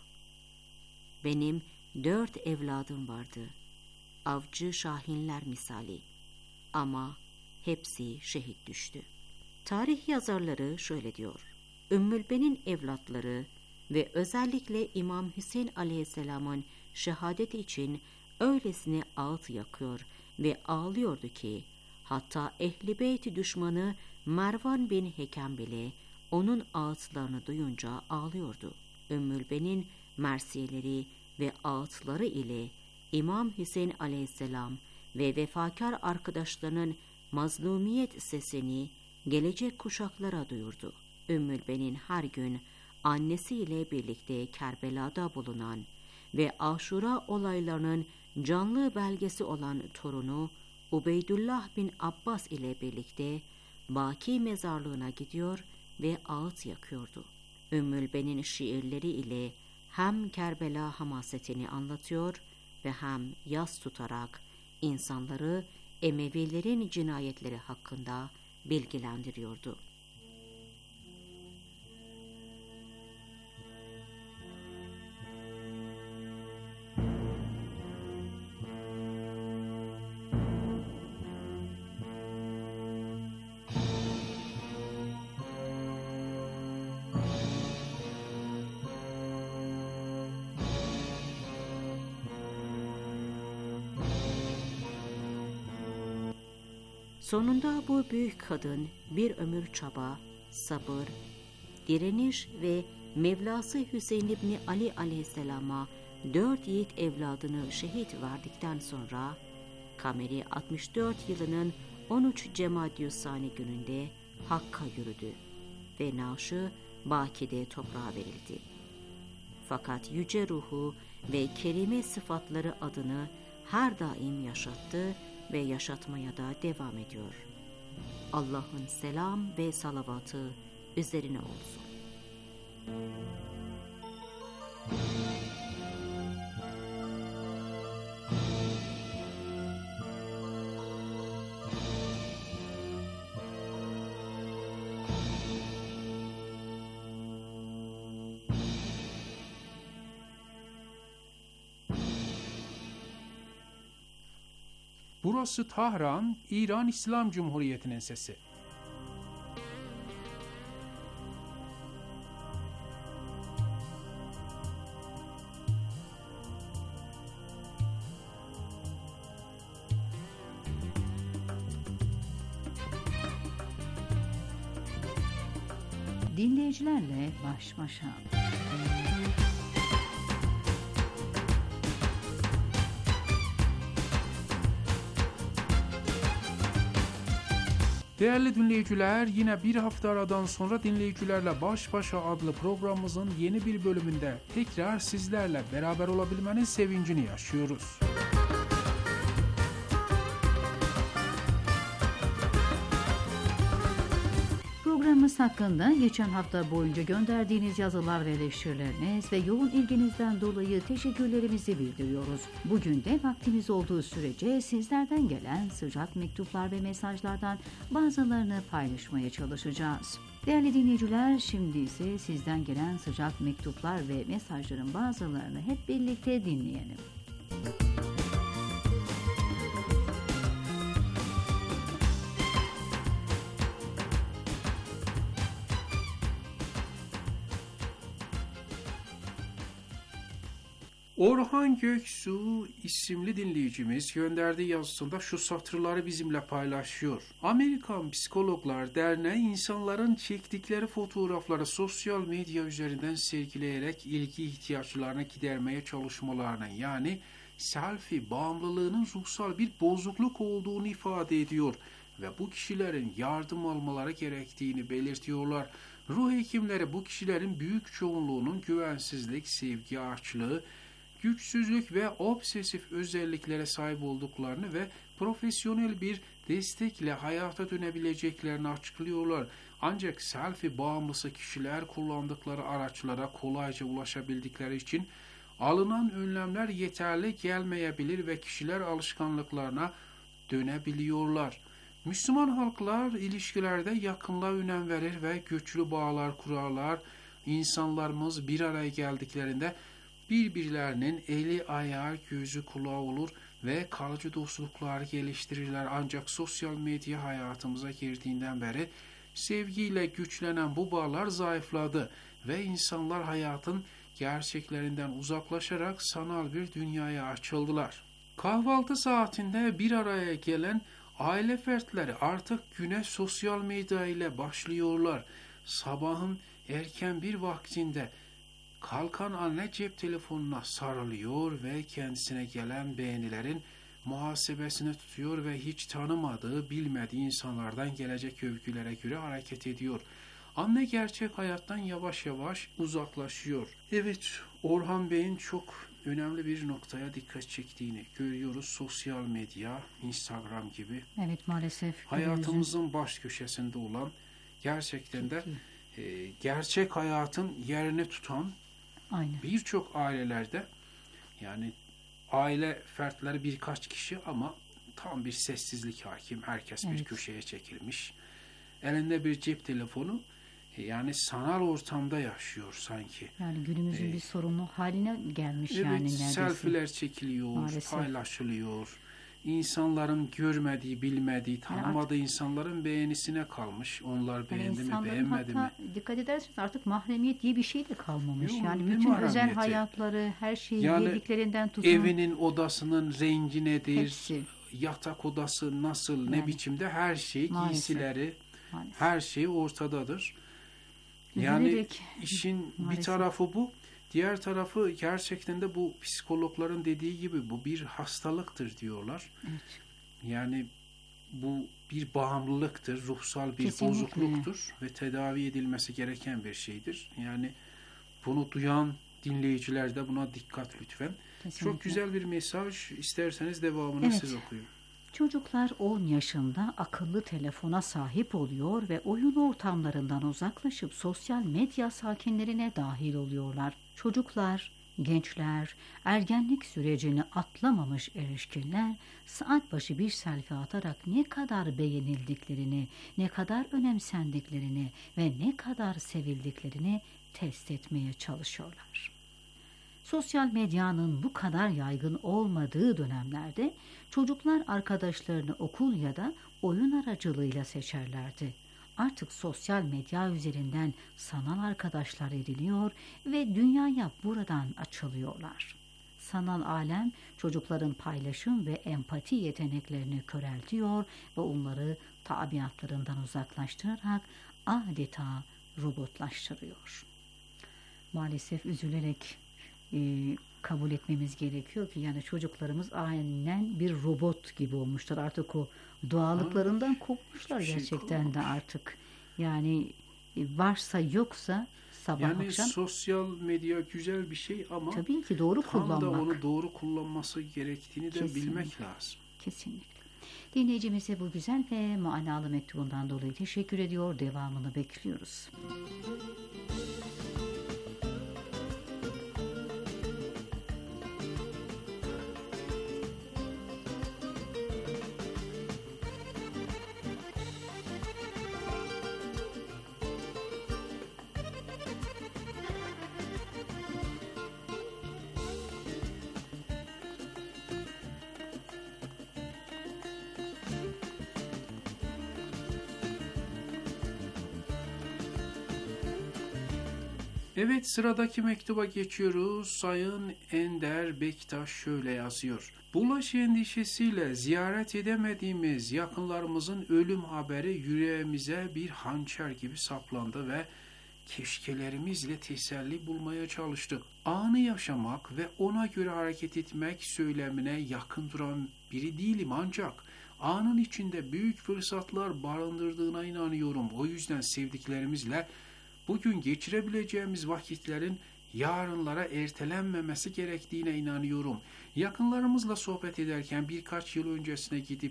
Benim dört evladım vardı. Avcı şahinler misali. Ama hepsi şehit düştü. Tarih yazarları şöyle diyor. Ümmülbenin evlatları ve özellikle İmam Hüseyin aleyhisselamın şehadeti için öylesine ağıt yakıyor ve ağlıyordu ki, hatta Ehl-i Beyt düşmanı Mervan bin Hekem bile onun ağıtlarını duyunca ağlıyordu. Ümmülbenin mersiyeleri ve ağıtları ile İmam Hüseyin aleyhisselam ve vefakar arkadaşlarının mazlumiyet sesini gelecek kuşaklara duyurdu. Ümmülbenin her gün annesiyle birlikte Kerbela'da bulunan ve Aşura olaylarının canlı belgesi olan torunu Ubeydullah bin Abbas ile birlikte Baki mezarlığına gidiyor ve ağıt yakıyordu. Ümmülbenin şiirleri ile hem Kerbela hamasetini anlatıyor ve hem yas tutarak insanları Emevilerin cinayetleri hakkında bilgilendiriyordu. Sonunda bu büyük kadın bir ömür çaba, sabır, direniş ve Mevlası Hüseyin İbni Ali aleyhisselama dört yiğit evladını şehit verdikten sonra Kameri altmış dört yılının on üç Cemadyüssani gününde Hakk'a yürüdü ve naaşı Baki'de toprağa verildi. Fakat yüce ruhu ve kerime sıfatları adını her daim yaşattı ve yaşatmaya da devam ediyor. Allah'ın selam ve salavatı üzerine olsun. Burası Tahran, İran İslam Cumhuriyeti'nin sesi. Dinleyicilerle baş başa. Değerli dinleyiciler, yine bir hafta aradan sonra Dinleyicilerle Baş Başa adlı programımızın yeni bir bölümünde tekrar sizlerle beraber olabilmenin sevincini yaşıyoruz. Programımız Programımız hakkında geçen hafta boyunca gönderdiğiniz yazılar ve eleştirileriniz ve yoğun ilginizden dolayı teşekkürlerimizi bildiriyoruz. Bugün de vaktimiz olduğu sürece sizlerden gelen sıcak mektuplar ve mesajlardan bazılarını paylaşmaya çalışacağız. Değerli dinleyiciler, şimdi ise sizden gelen sıcak mektuplar ve mesajların bazılarını hep birlikte dinleyelim. Orhan Göksu isimli dinleyicimiz gönderdiği yazısında şu satırları bizimle paylaşıyor. Amerikan Psikologlar Derneği insanların çektikleri fotoğrafları sosyal medya üzerinden sergileyerek ilgi ihtiyaçlarını gidermeye çalışmalarının, yani selfie bağımlılığının ruhsal bir bozukluk olduğunu ifade ediyor ve bu kişilerin yardım almaları gerektiğini belirtiyorlar. Ruh hekimleri bu kişilerin büyük çoğunluğunun güvensizlik, sevgi açlığı, güçsüzlük ve obsesif özelliklere sahip olduklarını ve profesyonel bir destekle hayata dönebileceklerini açıklıyorlar. Ancak selfie bağımlısı kişiler kullandıkları araçlara kolayca ulaşabildikleri için alınan önlemler yeterli gelmeyebilir ve kişiler alışkanlıklarına dönebiliyorlar. Müslüman halklar ilişkilerde yakınlığa önem verir ve güçlü bağlar kurarlar. İnsanlarımız bir araya geldiklerinde birbirlerinin eli, ayağı, gözü, kulağı olur ve kalıcı dostluklar geliştirirler. Ancak sosyal medya hayatımıza girdiğinden beri sevgiyle güçlenen bu bağlar zayıfladı ve insanlar hayatın gerçeklerinden uzaklaşarak sanal bir dünyaya açıldılar. Kahvaltı saatinde bir araya gelen aile fertleri artık güne sosyal medya ile başlıyorlar. Sabahın erken bir vaktinde kalkan anne cep telefonuna sarılıyor ve kendisine gelen beğenilerin muhasebesini tutuyor ve hiç tanımadığı, bilmediği insanlardan gelecek övgülere göre hareket ediyor. Anne gerçek hayattan yavaş yavaş uzaklaşıyor. Evet, Orhan Bey'in çok önemli bir noktaya dikkat çektiğini görüyoruz. Sosyal medya, Instagram gibi. Evet, maalesef. Hayatımızın baş köşesinde olan, gerçekten de e, gerçek hayatın yerini tutan birçok ailelerde, yani aile fertleri birkaç kişi ama tam bir sessizlik hakim. Herkes evet. bir köşeye çekilmiş. Elinde bir cep telefonu, yani sanal ortamda yaşıyor sanki. Yani günümüzün ee, bir sorunu haline gelmiş evet, yani neredeyse. Selfiler çekiliyor, maalesef. Paylaşılıyor. İnsanların görmediği, bilmediği, tanımadığı yani insanların beğenisine kalmış. Onlar beğendi yani mi, beğenmedi hatta, mi? Dikkat ederseniz artık mahremiyet diye bir şey de kalmamış. Yok, yani bütün mahremiyeti. Özel hayatları, her şeyi yani yediklerinden tutun. Evinin odasının rengi nedir? Hepsi. Yatak odası nasıl, yani, ne biçimde, her şey, maalesef. Giysileri, maalesef. Her şey ortadadır. Yani Üzülerek, işin maalesef. bir tarafı bu. Diğer tarafı gerçekten de bu psikologların dediği gibi bu bir hastalıktır diyorlar. Evet. Yani bu bir bağımlılıktır, ruhsal bir Kesinlikle. bozukluktur ve tedavi edilmesi gereken bir şeydir. Yani bunu duyan dinleyiciler de buna dikkat lütfen. Kesinlikle. Çok güzel bir mesaj. İsterseniz devamını evet. siz okuyun. Çocuklar on yaşında akıllı telefona sahip oluyor ve oyun ortamlarından uzaklaşıp sosyal medya sakinlerine dahil oluyorlar. Çocuklar, gençler, ergenlik sürecini atlamamış erişkinler saat başı bir selfie atarak ne kadar beğenildiklerini, ne kadar önemsendiklerini ve ne kadar sevildiklerini test etmeye çalışıyorlar. Sosyal medyanın bu kadar yaygın olmadığı dönemlerde çocuklar arkadaşlarını okul ya da oyun aracılığıyla seçerlerdi. Artık sosyal medya üzerinden sanal arkadaşlar ediniyor ve dünyaya buradan açılıyorlar. Sanal alem çocukların paylaşım ve empati yeteneklerini köreltiyor ve onları tabiatlarından uzaklaştırarak adeta robotlaştırıyor. Maalesef üzülerek e, kabul etmemiz gerekiyor ki yani çocuklarımız aynen bir robot gibi olmuşlar. Artık o doğallıklarından kopmuşlar şey gerçekten kalmamış. De artık. Yani varsa yoksa sabah yani akşam. Yani sosyal medya güzel bir şey ama tabii ki doğru tam kullanmak. da onu doğru kullanması gerektiğini de Kesinlikle. bilmek lazım. Kesinlikle. Dinleyicimize bu güzel ve manalı mektubundan dolayı teşekkür ediyor. Devamını bekliyoruz. Evet, sıradaki mektuba geçiyoruz. Sayın Ender Bektaş şöyle yazıyor. Bulaş endişesiyle ziyaret edemediğimiz yakınlarımızın ölüm haberi yüreğimize bir hançer gibi saplandı ve keşkelerimizle teselli bulmaya çalıştık. Anı yaşamak ve ona göre hareket etmek söylemine yakın duran biri değilim, ancak anın içinde büyük fırsatlar barındırdığına inanıyorum. O yüzden sevdiklerimizle bugün geçirebileceğimiz vakitlerin yarınlara ertelenmemesi gerektiğine inanıyorum. Yakınlarımızla sohbet ederken birkaç yıl öncesine gidip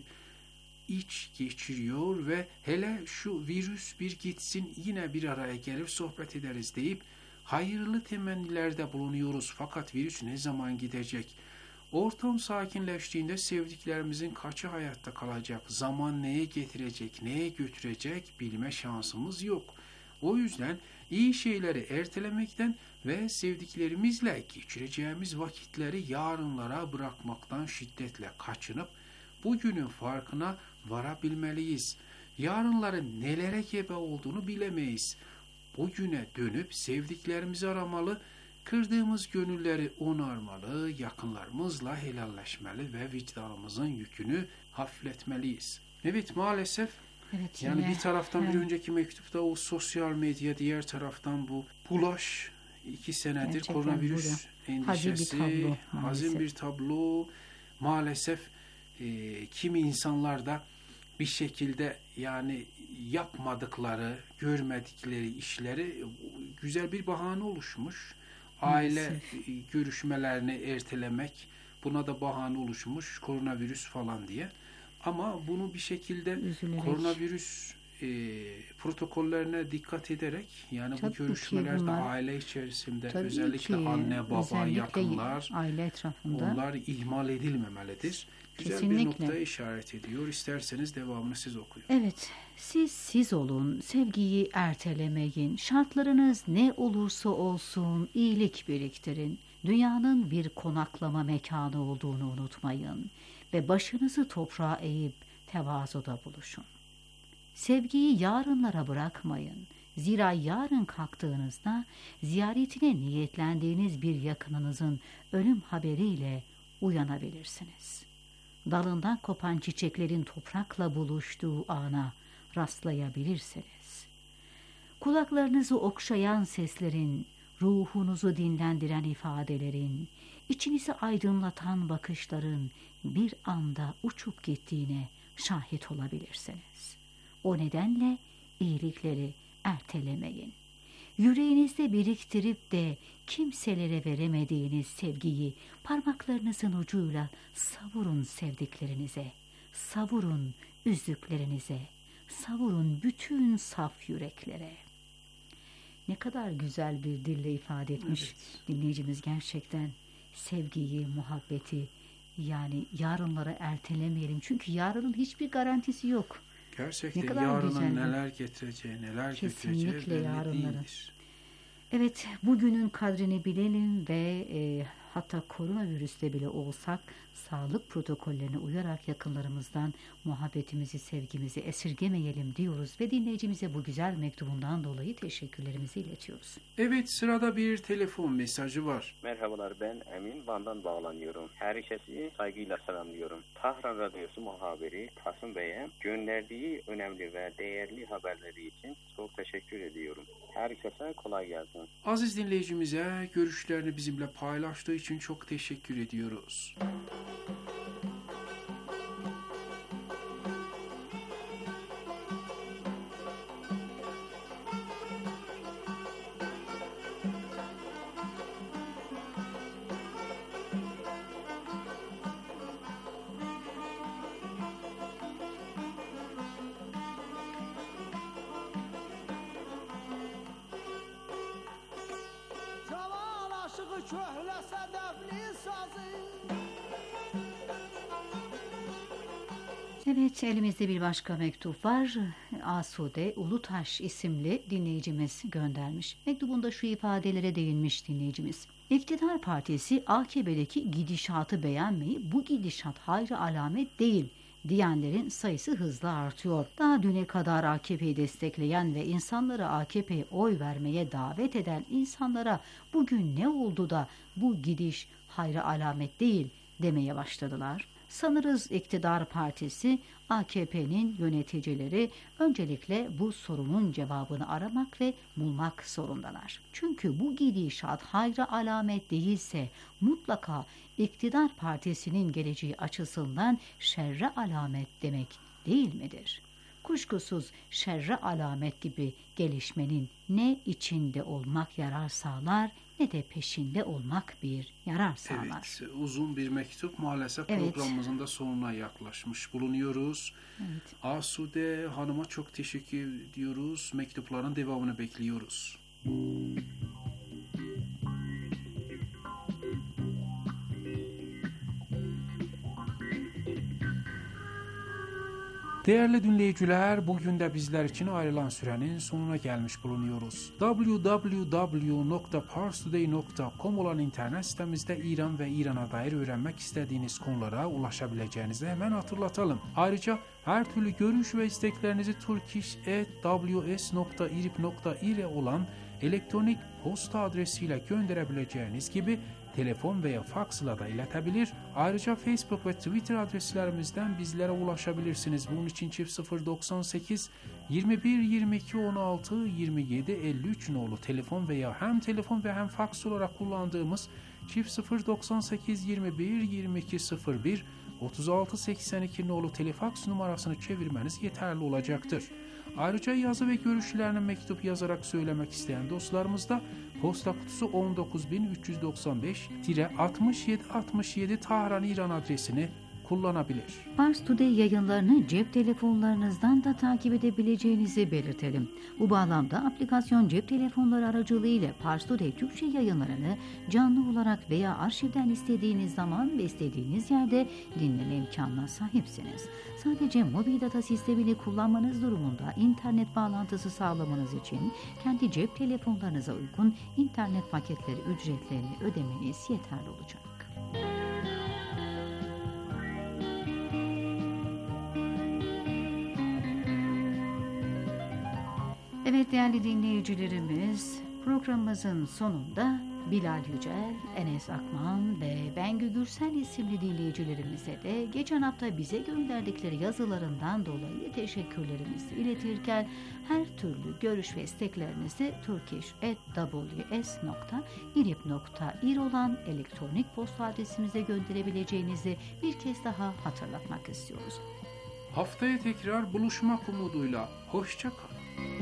iç geçiriyor ve hele şu virüs bir gitsin yine bir araya gelip sohbet ederiz deyip hayırlı temennilerde bulunuyoruz. Fakat virüs ne zaman gidecek? Ortam sakinleştiğinde sevdiklerimizin kaçı hayatta kalacak? Zaman neye getirecek, neye götürecek bilme şansımız yok. O yüzden iyi şeyleri ertelemekten ve sevdiklerimizle geçireceğimiz vakitleri yarınlara bırakmaktan şiddetle kaçınıp bugünün farkına varabilmeliyiz. Yarınların nelere gebe olduğunu bilemeyiz. Bugüne dönüp sevdiklerimizi aramalı, kırdığımız gönülleri onarmalı, yakınlarımızla helalleşmeli ve vicdanımızın yükünü hafifletmeliyiz. Evet, maalesef Evet, yani yine, bir taraftan evet. bir önceki mektupta o sosyal medya, diğer taraftan bu bulaş, iki senedir Gerçekten koronavirüs endişesi, hazin bir tablo maalesef. hazin bir tablo. Maalesef e, kimi insanlar da bir şekilde yani yapmadıkları, görmedikleri işleri güzel bir bahane oluşmuş. Aile Maalesef. e, görüşmelerini ertelemek, buna da bahane oluşmuş, koronavirüs falan diye. Ama bunu bir şekilde Üzülerek. koronavirüs e, protokollerine dikkat ederek yani Tabii bu ki görüşmelerde bunlar- aile içerisinde Tabii özellikle ki, anne, baba, özellikle yakınlar aile etrafında. onlar ihmal edilmemelidir. Güzel bir Kesinlikle. noktaya işaret ediyor. İsterseniz devamını siz okuyun. Evet, siz siz olun, sevgiyi ertelemeyin. Şartlarınız ne olursa olsun iyilik biriktirin. Dünyanın bir konaklama mekanı olduğunu unutmayın ve başınızı toprağa eğip tevazuda buluşun. Sevgiyi yarınlara bırakmayın. Zira yarın kalktığınızda ziyaretine niyetlendiğiniz bir yakınınızın ölüm haberiyle uyanabilirsiniz. Dalından kopan çiçeklerin toprakla buluştuğu ana rastlayabilirsiniz. Kulaklarınızı okşayan seslerin, ruhunuzu dinlendiren ifadelerin, içinizi aydınlatan bakışların bir anda uçup gittiğine şahit olabilirsiniz. O nedenle iyilikleri ertelemeyin. Yüreğinizde biriktirip de kimselere veremediğiniz sevgiyi parmaklarınızın ucuyla savurun sevdiklerinize, savurun üzdüklerinize, savurun bütün saf yüreklere. Ne kadar güzel bir dille ifade etmiş Evet. dinleyicimiz gerçekten. Sevgiyi, muhabbeti, yani yarınlara ertelemeyelim. Çünkü yarının hiçbir garantisi yok. Gerçekten Ne kadar yarının güzel bu. neler getireceği, neler Kesinlikle götüreceği belli yarınları. değildir. Evet, bugünün kadrini bilelim ve e, hatta koronavirüste bile olsak sağlık protokollerine uyarak yakınlarımızdan muhabbetimizi, sevgimizi esirgemeyelim diyoruz ve dinleyicimize bu güzel mektubundan dolayı teşekkürlerimizi iletiyoruz. Evet, sırada bir telefon mesajı var. Merhabalar, ben Emin, Van'dan bağlanıyorum. Herkesi saygıyla selamlıyorum. Tahran Radyosu muhabiri Kasım Bey'e gönderdiği önemli ve değerli haberleri için çok teşekkür ediyorum. Herkese kolay gelsin. Aziz dinleyicimize görüşlerini bizimle paylaştığı için çok teşekkür ediyoruz. köhle sedefli sazı. Evet, elimizde bir başka mektup var. Asude Ulutaş isimli dinleyicimiz göndermiş. Mektubunda şu ifadelere değinmiş dinleyicimiz. İktidar Partisi A K P'deki gidişatı beğenmeyip bu gidişat hayra alamet değil diyenlerin sayısı hızla artıyor. Daha düne kadar A K P'yi destekleyen ve insanları A K P'ye oy vermeye davet eden insanlara bugün ne oldu da bu gidiş hayra alamet değil demeye başladılar. Sanırız iktidar partisi A K P'nin yöneticileri öncelikle bu sorunun cevabını aramak ve bulmak zorundalar. Çünkü bu gidişat hayra alamet değilse mutlaka iktidar partisinin geleceği açısından şerre alamet demek değil midir? Kuşkusuz şerre alamet gibi gelişmenin ne içinde olmak yarar sağlar ne de peşinde olmak bir yarar sağlar. Evet, uzun bir mektup maalesef evet. Programımızın da sonuna yaklaşmış bulunuyoruz. Evet. Asude Hanım'a çok teşekkür ediyoruz. Mektupların devamını bekliyoruz. Değerli dinleyiciler, bugün de bizler için ayrılan sürenin sonuna gelmiş bulunuyoruz. double-u double-u double-u nokta parstoday nokta com olan internet sitemizde İran ve İran'a dair öğrenmek istediğiniz konulara ulaşabileceğinizi hemen hatırlatalım. Ayrıca her türlü görüş ve isteklerinizi turkish at w s nokta irib nokta ir olan elektronik posta adresiyle gönderebileceğiniz gibi telefon veya faksla da iletebilir. Ayrıca Facebook ve Twitter adreslerimizden bizlere ulaşabilirsiniz. Bunun için çift sıfır doksan sekiz yirmi bir yirmi iki on altı yirmi yedi elli üç nolu telefon veya hem telefon ve hem faks olarak kullandığımız çift sıfır doksan sekiz yirmi bir yirmi iki sıfır bir otuz altı seksen iki nolu telefaks numarasını çevirmeniz yeterli olacaktır. Ayrıca yazı ve görüşlerini mektup yazarak söylemek isteyen dostlarımız da posta kutusu on dokuz bin üç yüz doksan beş altmış yedi altmış yedi Tahran İran adresini kullanabilir. Pars Today yayınlarını cep telefonlarınızdan da takip edebileceğinizi belirtelim. Bu bağlamda aplikasyon cep telefonları aracılığıyla Pars Today Türkçe yayınlarını canlı olarak veya arşivden istediğiniz zaman ve istediğiniz yerde dinleme imkanına sahipsiniz. Sadece mobil data sistemini kullanmanız durumunda internet bağlantısı sağlamanız için kendi cep telefonlarınıza uygun internet paketleri ücretlerini ödemeniz yeterli olacak. Evet değerli dinleyicilerimiz, programımızın sonunda Bilal Yücel, Enes Akman ve Bengü Gürsel isimli dinleyicilerimize de geçen hafta bize gönderdikleri yazılarından dolayı teşekkürlerimizi iletirken her türlü görüş ve isteklerinizi turkish at w s nokta irib nokta ir olan elektronik posta adresimize gönderebileceğinizi bir kez daha hatırlatmak istiyoruz. Haftaya tekrar buluşmak umuduyla hoşça kalın.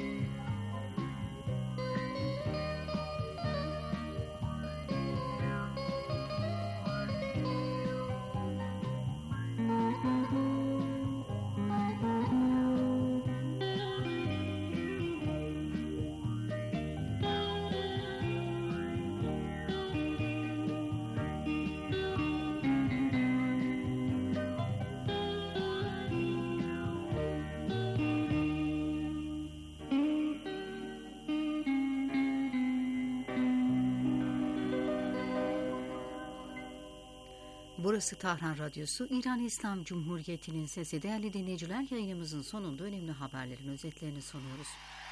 Burası Tahran Radyosu, İran İslam Cumhuriyeti'nin sesi. Değerli dinleyiciler, yayınımızın sonunda önemli haberlerin özetlerini sunuyoruz.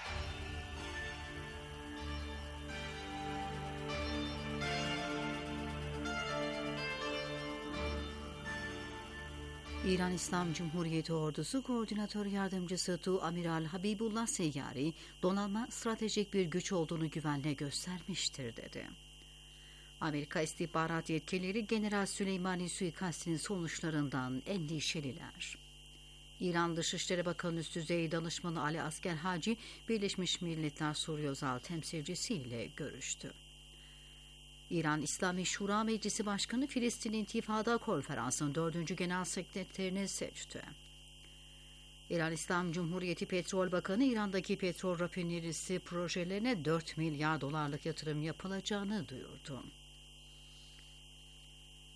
İran İslam Cumhuriyeti Ordusu Koordinatör Yardımcısı Tu Amiral Habibullah Seyyari, donanma stratejik bir güç olduğunu güvenle göstermiştir dedi. Amerika istihbarat yetkilileri General Süleymani suikastinin sonuçlarından endişeliler. İran Dışişleri Bakanı Üst Düzey Danışmanı Ali Asger Haci, Birleşmiş Milletler Suriye Özel Temsilcisi ile görüştü. İran İslami Şura Meclisi Başkanı Filistin İntifada Konferansı'nın dördüncü Genel Sekreterini seçti. İran İslam Cumhuriyeti Petrol Bakanı, İran'daki petrol rafinerisi projelerine dört milyar dolarlık yatırım yapılacağını duyurdu.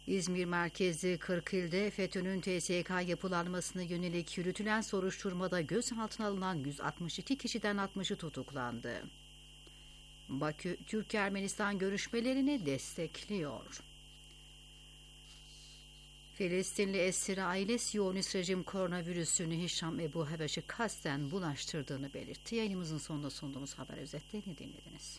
İzmir merkezli kırk ilde FETÖ'nün T S K yapılanmasına yönelik yürütülen soruşturmada gözaltına alınan yüz altmış iki kişiden altmışı tutuklandı. Bakü, Türk-Ermenistan görüşmelerini destekliyor. Filistinli esir aile Siyonist rejim koronavirüsünü Hişam Ebu Habeş'i kasten bulaştırdığını belirtti. Yayınımızın sonunda sunduğumuz haber özetlerini dinlediniz.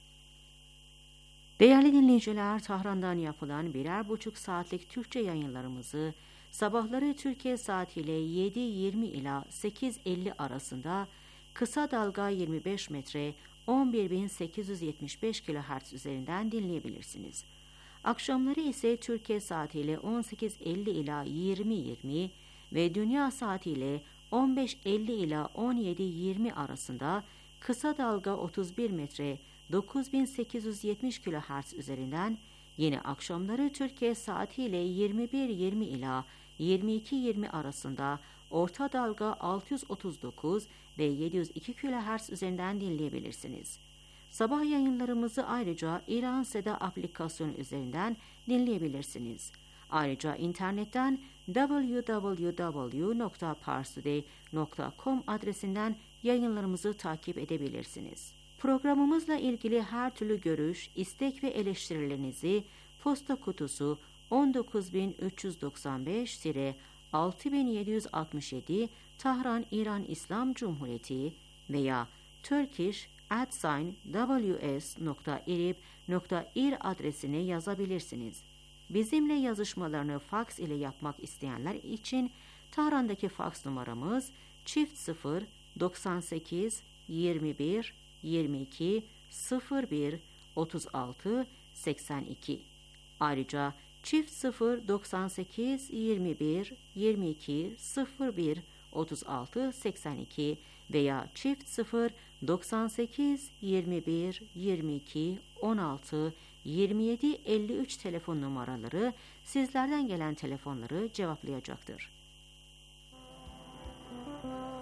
Değerli dinleyiciler, Tahran'dan yapılan birer buçuk saatlik Türkçe yayınlarımızı sabahları Türkiye saatiyle yedi yirmi ila sekiz elli arasında kısa dalga yirmi beş metre on bir bin sekiz yüz yetmiş beş kilohertz üzerinden dinleyebilirsiniz. Akşamları ise Türkiye saatiyle on sekiz elli ila yirmi yirmi ve dünya saatiyle on beş elli ila on yedi yirmi arasında kısa dalga otuz bir metre dokuz bin sekiz yüz yetmiş kilohertz üzerinden, yine akşamları Türkiye saatiyle yirmi bir yirmi ila yirmi iki yirmi arasında orta dalga altı yüz otuz dokuz ve yedi yüz iki kilohertz üzerinden dinleyebilirsiniz. Sabah yayınlarımızı ayrıca İran Seda aplikasyonu üzerinden dinleyebilirsiniz. Ayrıca internetten double-u double-u double-u nokta parstoday nokta com adresinden yayınlarımızı takip edebilirsiniz. Programımızla ilgili her türlü görüş, istek ve eleştirilerinizi posta kutusu on dokuz bin üç yüz doksan beş altı bin yedi yüz altmış yedi Tahran İran İslam Cumhuriyeti veya turkish at ws nokta irib nokta ir adresine yazabilirsiniz. Bizimle yazışmalarını faks ile yapmak isteyenler için Tahran'daki faks numaramız çift sıfır doksan sekiz yirmi bir yirmi iki sıfır bir otuz altı seksen iki. Ayrıca çift sıfır doksan sekiz yirmi bir yirmi iki sıfır bir otuz altı seksen iki veya çift sıfır doksan sekiz yirmi bir yirmi iki on altı yirmi yedi elli üç telefon numaraları sizlerden gelen telefonları cevaplayacaktır.